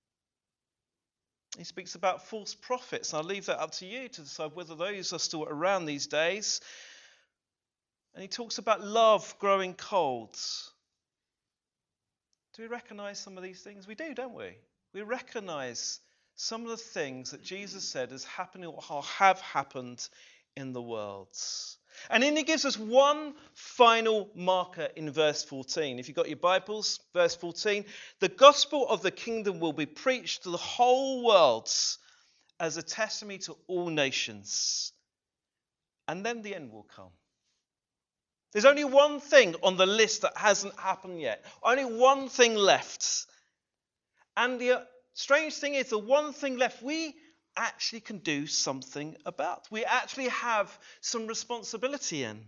He speaks about false prophets, and I'll leave that up to you to decide whether those are still around these days. And he talks about love growing cold. Do we recognise some of these things? We do, don't we? We recognise some of the things that Jesus said has happened or have happened in the world. And then he gives us one final marker in verse fourteen. If you've got your Bibles, verse fourteen, the gospel of the kingdom will be preached to the whole world as a testimony to all nations. And then the end will come. There's only one thing on the list that hasn't happened yet. Only one thing left. And the strange thing is, the one thing left, we actually can do something about. We actually have some responsibility in.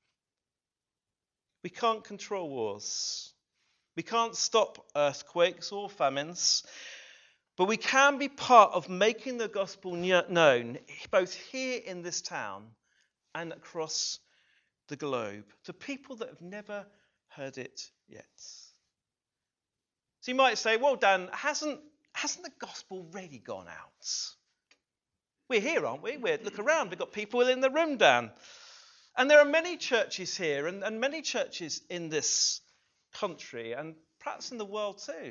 We can't control wars. We can't stop earthquakes or famines. But we can be part of making the gospel known, both here in this town and across the globe, to people that have never heard it yet. So you might say, well, Dan, hasn't, hasn't the gospel really gone out? We're here, aren't we? We look around, we've got people in the room, Dan. And there are many churches here and, and many churches in this country and perhaps in the world too.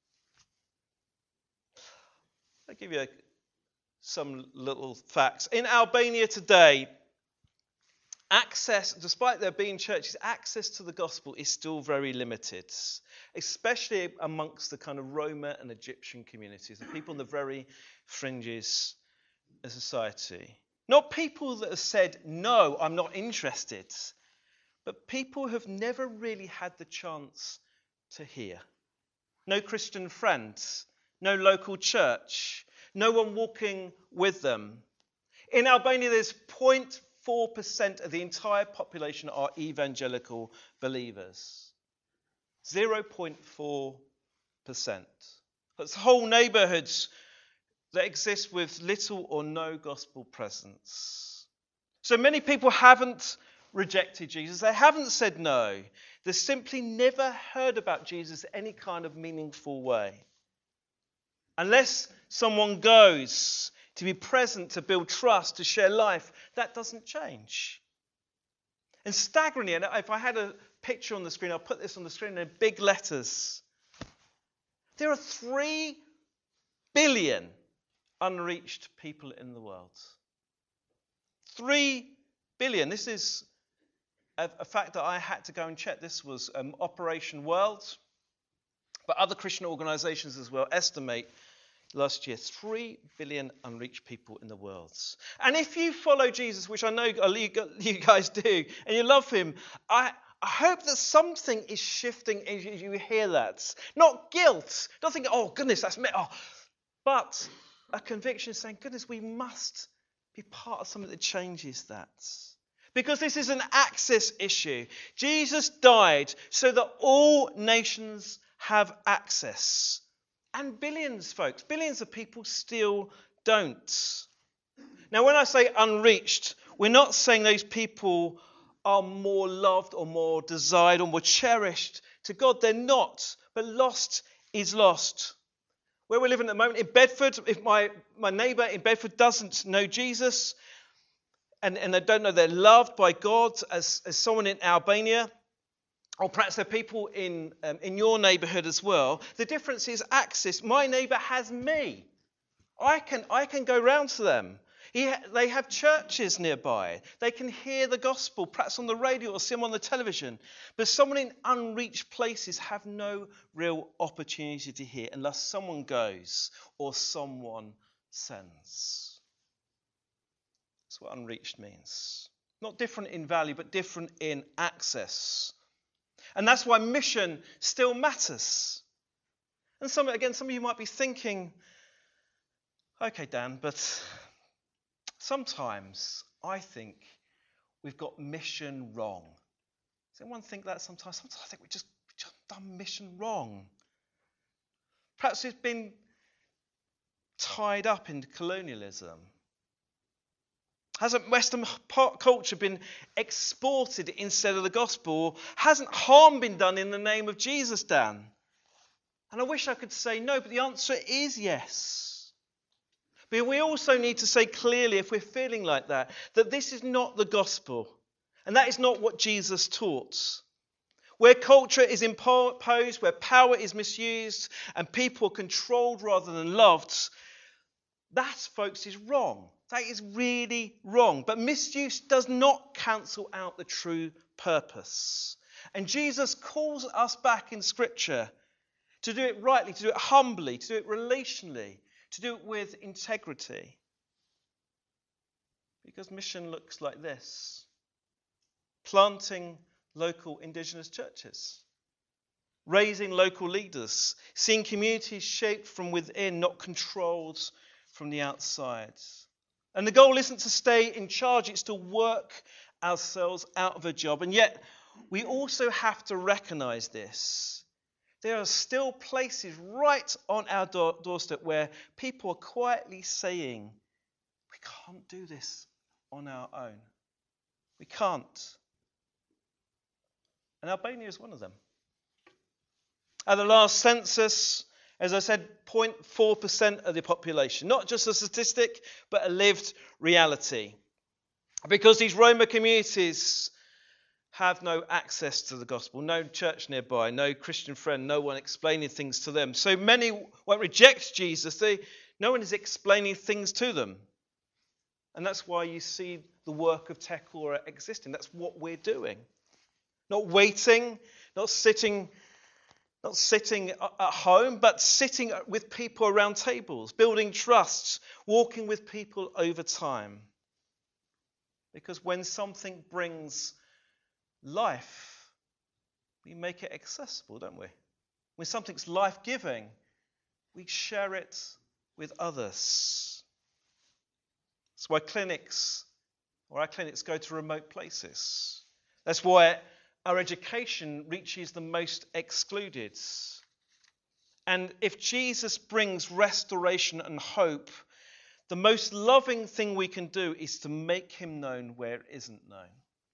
I'll give you some little facts. In Albania today, access, despite there being churches, access to the gospel is still very limited, especially amongst the kind of Roma and Egyptian communities, the people in the very fringes of society. Not people that have said, no, I'm not interested, but people who have never really had the chance to hear. No Christian friends, no local church, no one walking with them. In Albania, there's zero point four percent of the entire population are evangelical believers. zero point four percent. That's whole neighbourhoods that exist with little or no gospel presence. So many people haven't rejected Jesus. They haven't said no. They've simply never heard about Jesus any kind of meaningful way. Unless someone goes to be present, to build trust, to share life, that doesn't change. And staggeringly, and if I had a picture on the screen, I'll put this on the screen in big letters. There are three billion unreached people in the world. Three billion. This is a, a fact that I had to go and check. This was um, Operation World, but other Christian organisations as well estimate last year three billion unreached people in the world. And if you follow Jesus, which I know you guys do, and you love him, I, I hope that something is shifting as you hear that. Not guilt. Don't think, oh goodness, that's me. Oh. But a conviction saying, goodness, we must be part of something that changes that. Because this is an access issue. Jesus died so that all nations have access. And billions, folks, billions of people still don't. Now, when I say unreached, we're not saying those people are more loved or more desired or more cherished to God. They're not. But lost is lost. Where we're living at the moment, in Bedford, if my, my neighbour in Bedford doesn't know Jesus, and, and they don't know they're loved by God as, as someone in Albania, or perhaps there are people in, um, in your neighbourhood as well, the difference is access. My neighbour has me. I can, I can go round to them. He ha- they have churches nearby. They can hear the gospel, perhaps on the radio or see them on the television. But someone in unreached places have no real opportunity to hear unless someone goes or someone sends. That's what unreached means. Not different in value, but different in access. And that's why mission still matters. And some, again, some of you might be thinking, okay, Dan, but sometimes I think we've got mission wrong. Does anyone think that sometimes? Sometimes I think we've just, we've just done mission wrong. Perhaps we've been tied up in colonialism. Hasn't Western culture been exported instead of the gospel? Hasn't harm been done in the name of Jesus, Dan? And I wish I could say no, but the answer is yes. But we also need to say clearly, if we're feeling like that, that this is not the gospel. And that is not what Jesus taught. Where culture is imposed, where power is misused, and people are controlled rather than loved, that, folks, is wrong. That is really wrong. But misuse does not cancel out the true purpose. And Jesus calls us back in Scripture to do it rightly, to do it humbly, to do it relationally, to do it with integrity. Because mission looks like this. Planting local indigenous churches. Raising local leaders. Seeing communities shaped from within, not controlled from the outside. And the goal isn't to stay in charge, it's to work ourselves out of a job. And yet, we also have to recognize this. There are still places right on our door- doorstep where people are quietly saying, we can't do this on our own. We can't. And Albania is one of them. At the last census, as I said, zero point four percent of the population. Not just a statistic, but a lived reality. Because these Roma communities have no access to the gospel, no church nearby, no Christian friend, no one explaining things to them. So many won't reject Jesus. They, no one is explaining things to them. And that's why you see the work of Tekora existing. That's what we're doing. Not waiting, not sitting... Not sitting at home, but sitting with people around tables, building trusts, walking with people over time. Because when something brings life, we make it accessible, don't we? When something's life-giving, we share it with others. That's why clinics, or our clinics, go to remote places. That's why our education reaches the most excluded. And if Jesus brings restoration and hope, the most loving thing we can do is to make him known where it isn't known.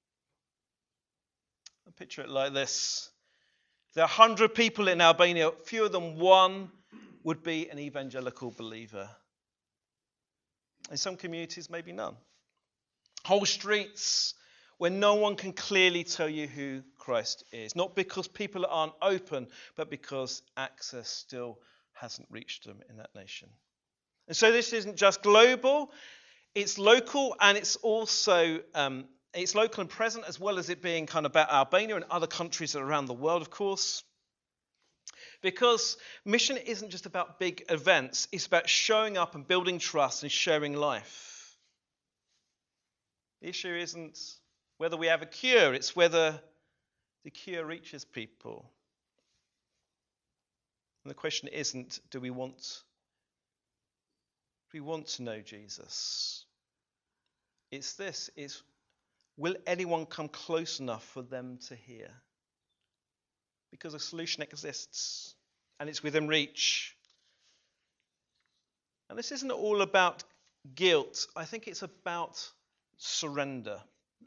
I picture it like this. If there are one hundred people in Albania, fewer than one would be an evangelical believer. In some communities, maybe none. Whole streets where no one can clearly tell you who Christ is. Not because people aren't open, but because access still hasn't reached them in that nation. And so this isn't just global, it's local, and it's also um, it's local and present, as well as it being kind of about Albania and other countries around the world, of course. Because mission isn't just about big events, it's about showing up and building trust and sharing life. The issue isn't whether we have a cure, it's whether the cure reaches people. And the question isn't, do we want, do we want to know Jesus? It's this, it's will anyone come close enough for them to hear? Because a solution exists and it's within reach. And this isn't all about guilt. I think it's about surrender.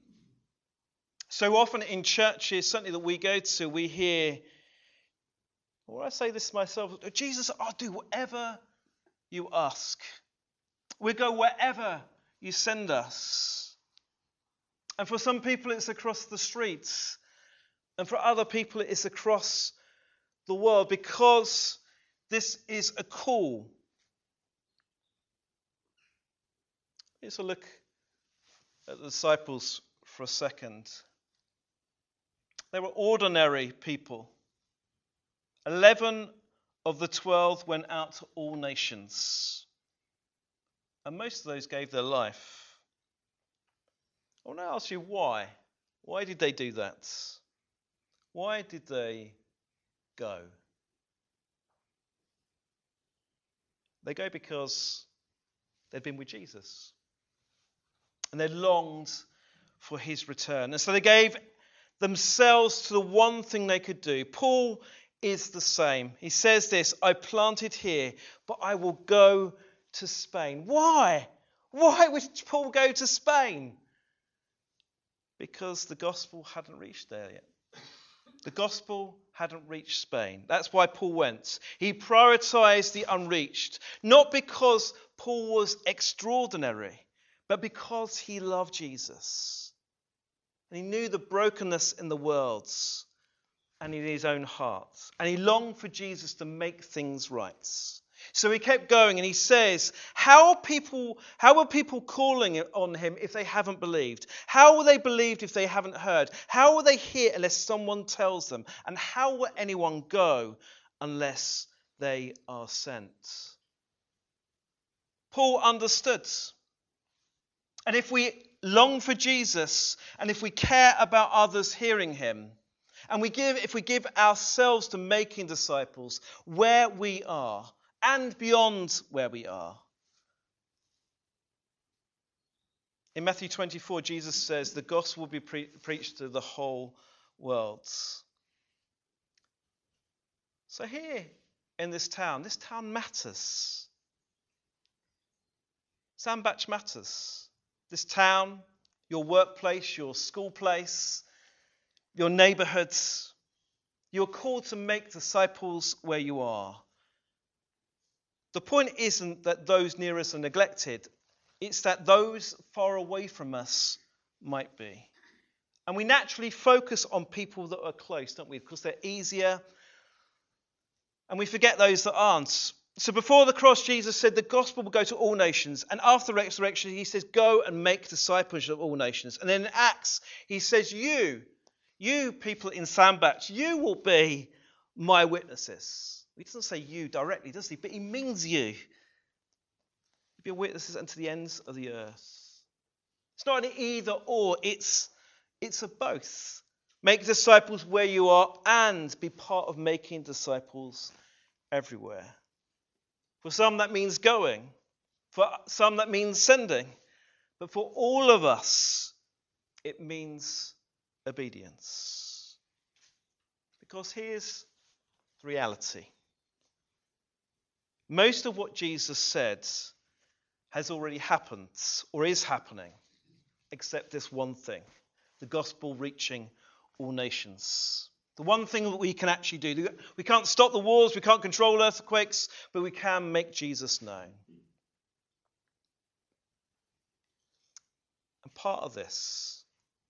So often in churches, certainly that we go to, we hear, or I say this myself, Jesus, I'll do whatever you ask. We'll go wherever you send us. And for some people, it's across the streets. And for other people, it's across the world, because this is a call. Let's look at the disciples for a second. They were ordinary people. Eleven of the twelve went out to all nations. And most of those gave their life. I want to ask you why. Why did they do that? Why did they go? They go because they'd been with Jesus. And they longed for his return. And so they gave themselves to the one thing they could do. Paul is the same. He says this, I planted here, but I will go to Spain. Why? Why would Paul go to Spain? Because the gospel hadn't reached there yet. The gospel hadn't reached Spain. That's why Paul went. He prioritized the unreached, not because Paul was extraordinary, but because he loved Jesus. And he knew the brokenness in the world and in his own heart. And he longed for Jesus to make things right. So he kept going, and he says, how are people, how are people calling on him if they haven't believed? How will they believe if they haven't heard? How will they hear unless someone tells them? And how will anyone go unless they are sent? Paul understood. And if we long for Jesus, and if we care about others hearing him, and we give, if we give ourselves to making disciples where we are, and beyond where we are. In Matthew twenty-four, Jesus says the gospel will be pre- preached to the whole world. So here in this town, this town matters. Sandbach matters. This town, your workplace, your school place, your neighborhoods, you're called to make disciples where you are. The point isn't that those near us are neglected. It's that those far away from us might be. And we naturally focus on people that are close, don't we? Because they're easier. And we forget those that aren't. So before the cross, Jesus said the gospel will go to all nations. And after the resurrection, he says, go and make disciples of all nations. And then in Acts, he says, you, you people in Sandbach, you will be my witnesses. He doesn't say you directly, does he? But he means you. Be witnesses unto the ends of the earth. It's not an either or, it's, it's a both. Make disciples where you are and be part of making disciples everywhere. For some that means going. For some that means sending. But for all of us, it means obedience. Because here's the reality. Most of what Jesus said has already happened or is happening, except this one thing, the gospel reaching all nations. The one thing that we can actually do. We can't stop the wars, we can't control earthquakes, but we can make Jesus known. And part of this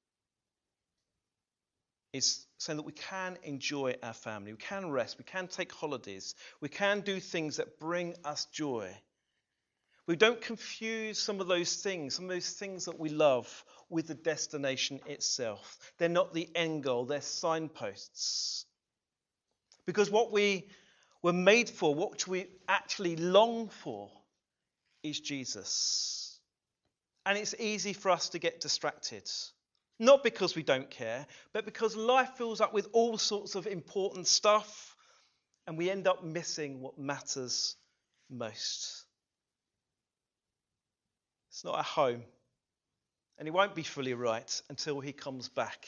is saying that we can enjoy our family, we can rest, we can take holidays, we can do things that bring us joy. We don't confuse some of those things, some of those things that we love, with the destination itself. They're not the end goal, they're signposts. Because what we were made for, what we actually long for, is Jesus. And it's easy for us to get distracted. Not because we don't care, but because life fills up with all sorts of important stuff, and we end up missing what matters most. It's not our home. And he won't be fully right until he comes back.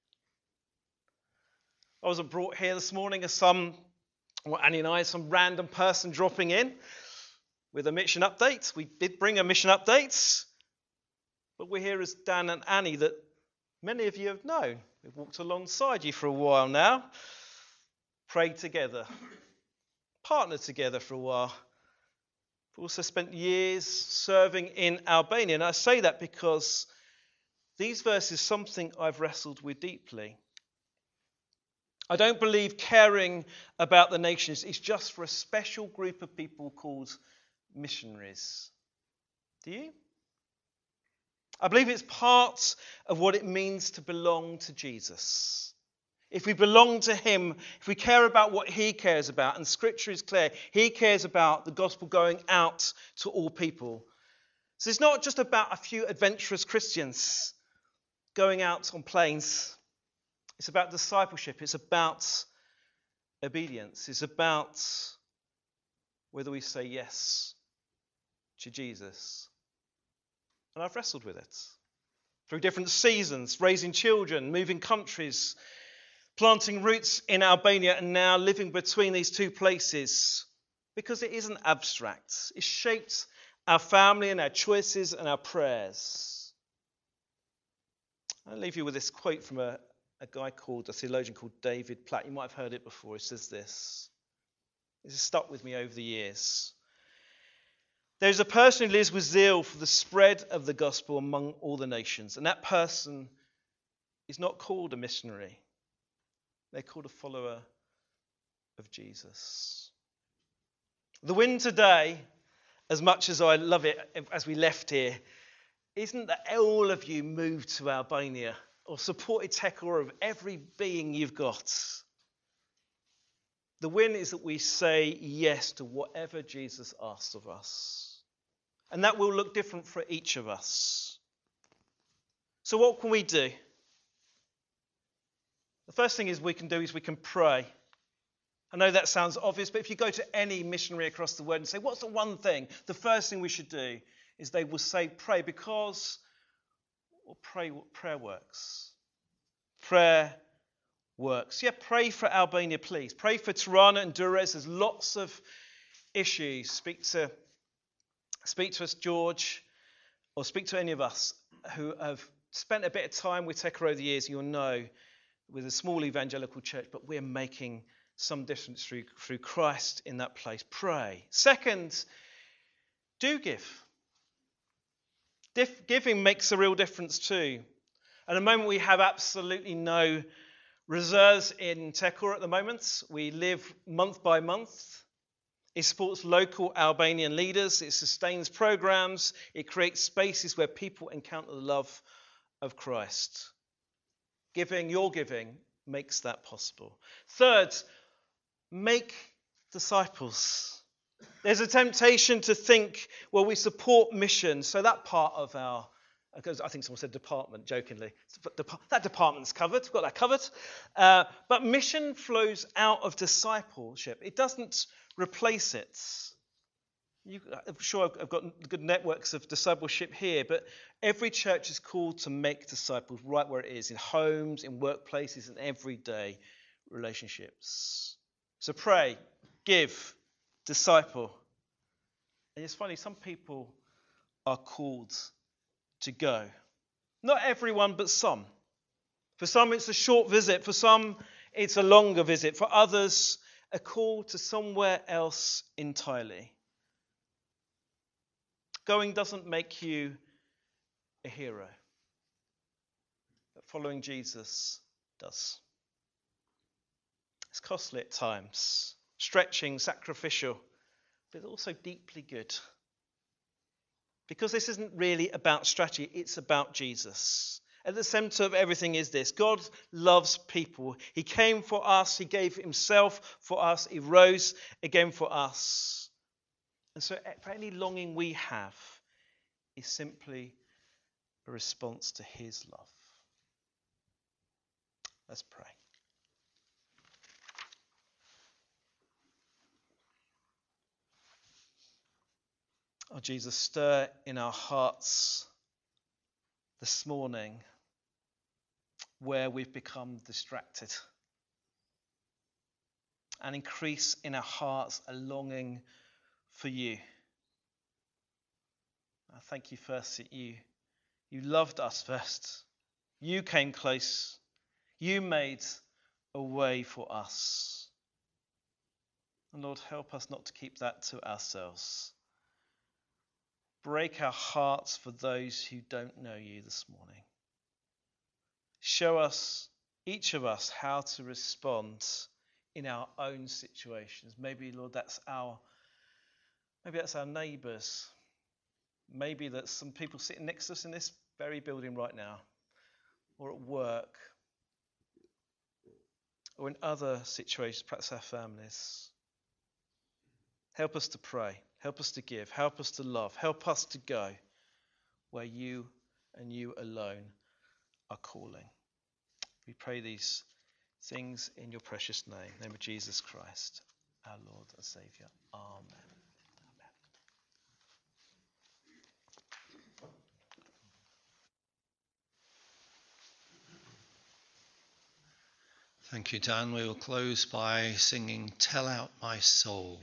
I wasn't brought here this morning as some, well, Annie and I, as some random person dropping in with a mission update. We did bring a mission update, but we're here as Dan and Annie that many of you have known. We've walked alongside you for a while now, prayed together, partnered together for a while. We've also spent years serving in Albania. And I say that because these verses are something I've wrestled with deeply. I don't believe caring about the nations is just for a special group of people called missionaries. Do you? I believe it's part of what it means to belong to Jesus. If we belong to him, if we care about what he cares about, and Scripture is clear, he cares about the gospel going out to all people. So it's not just about a few adventurous Christians going out on planes. It's about discipleship. It's about obedience. It's about whether we say yes to Jesus. And I've wrestled with it through different seasons, raising children, moving countries, planting roots in Albania, and now living between these two places, because it isn't abstract. It shaped our family and our choices and our prayers. I'll leave you with this quote from a, a guy called, a theologian called David Platt. You might have heard it before. He says this. This has stuck with me over the years. There's a person who lives with zeal for the spread of the gospel among all the nations, and that person is not called a missionary. They're called a follower of Jesus. The win today, as much as I love it as we left here, isn't that all of you moved to Albania or supported Tekora of every being you've got. The win is that we say yes to whatever Jesus asks of us. And that will look different for each of us. So what can we do? The first thing is we can do is we can pray. I know that sounds obvious, but if you go to any missionary across the world and say, what's the one thing? The first thing we should do is they will say pray, because well, pray, prayer works. Prayer works. Yeah, pray for Albania, please. Pray for Tirana and Durrës. There's lots of issues. Speak to, speak to us, George, or speak to any of us who have spent a bit of time with Tekora over the years. You'll know with a small evangelical church, but we're making some difference through, through Christ in that place. Pray. Second, do give. Dif- giving makes a real difference too. At the moment, we have absolutely no reserves in Tekora at the moment. We live month by month. It supports local Albanian leaders. It sustains programs. It creates spaces where people encounter the love of Christ. Giving, your giving, makes that possible. Third, make disciples. There's a temptation to think, well, we support mission, so that part of our, because I think someone said department, jokingly. That department's covered, we've got that covered. Uh, but mission flows out of discipleship. It doesn't replace it. You, I'm sure I've got good networks of discipleship here, but every church is called to make disciples right where it is, in homes, in workplaces, in everyday relationships. So pray, give, disciple. And it's funny, some people are called to go. Not everyone, but some. For some, it's a short visit. For some, it's a longer visit. For others, a call to somewhere else entirely. Going doesn't make you a hero, but following Jesus does. It's costly at times, stretching, sacrificial, but also deeply good. Because this isn't really about strategy, it's about Jesus. At the center of everything is this: God loves people. He came for us, he gave himself for us, he rose again for us. And so for any longing we have is simply a response to his love. Let's pray. Oh, Jesus, stir in our hearts this morning where we've become distracted, and increase in our hearts a longing for you. I thank you first that you, you loved us first. You came close. You made a way for us. And Lord, help us not to keep that to ourselves. Break our hearts for those who don't know you this morning. Show us, each of us, how to respond in our own situations. Maybe, Lord, that's our, maybe that's our neighbours. Maybe that's some people sitting next to us in this very building right now, or at work, or in other situations, perhaps our families. Help us to pray. Help us to give. Help us to love. Help us to go where you and you alone are calling. We pray these things in your precious name, name of Jesus Christ, our Lord and Saviour. Amen. Thank you, Dan. We will close by singing Tell Out My Soul.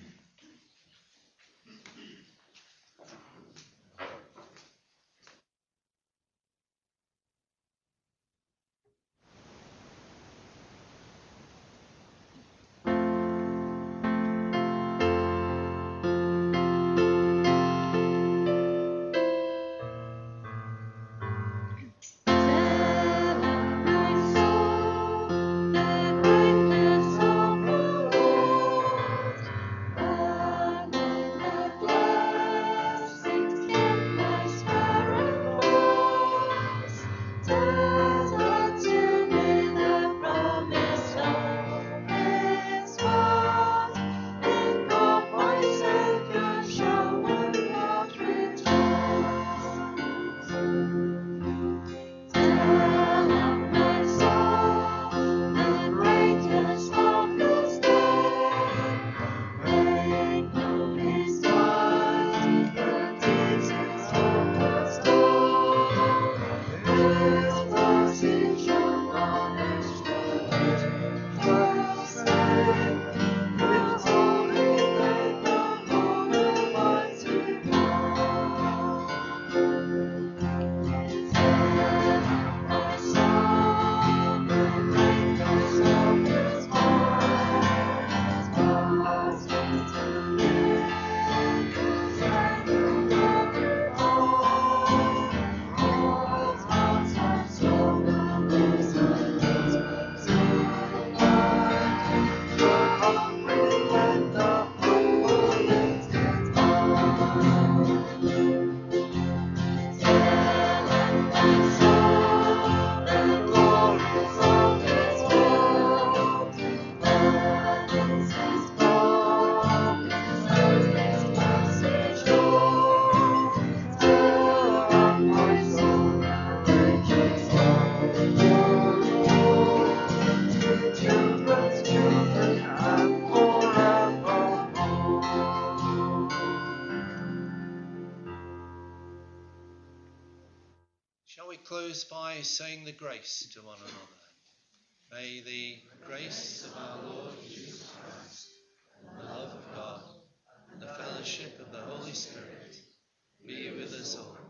Shall we close by saying the grace to one another? May the grace of our Lord Jesus Christ, and the love of God, and the fellowship of the Holy Spirit be with us all.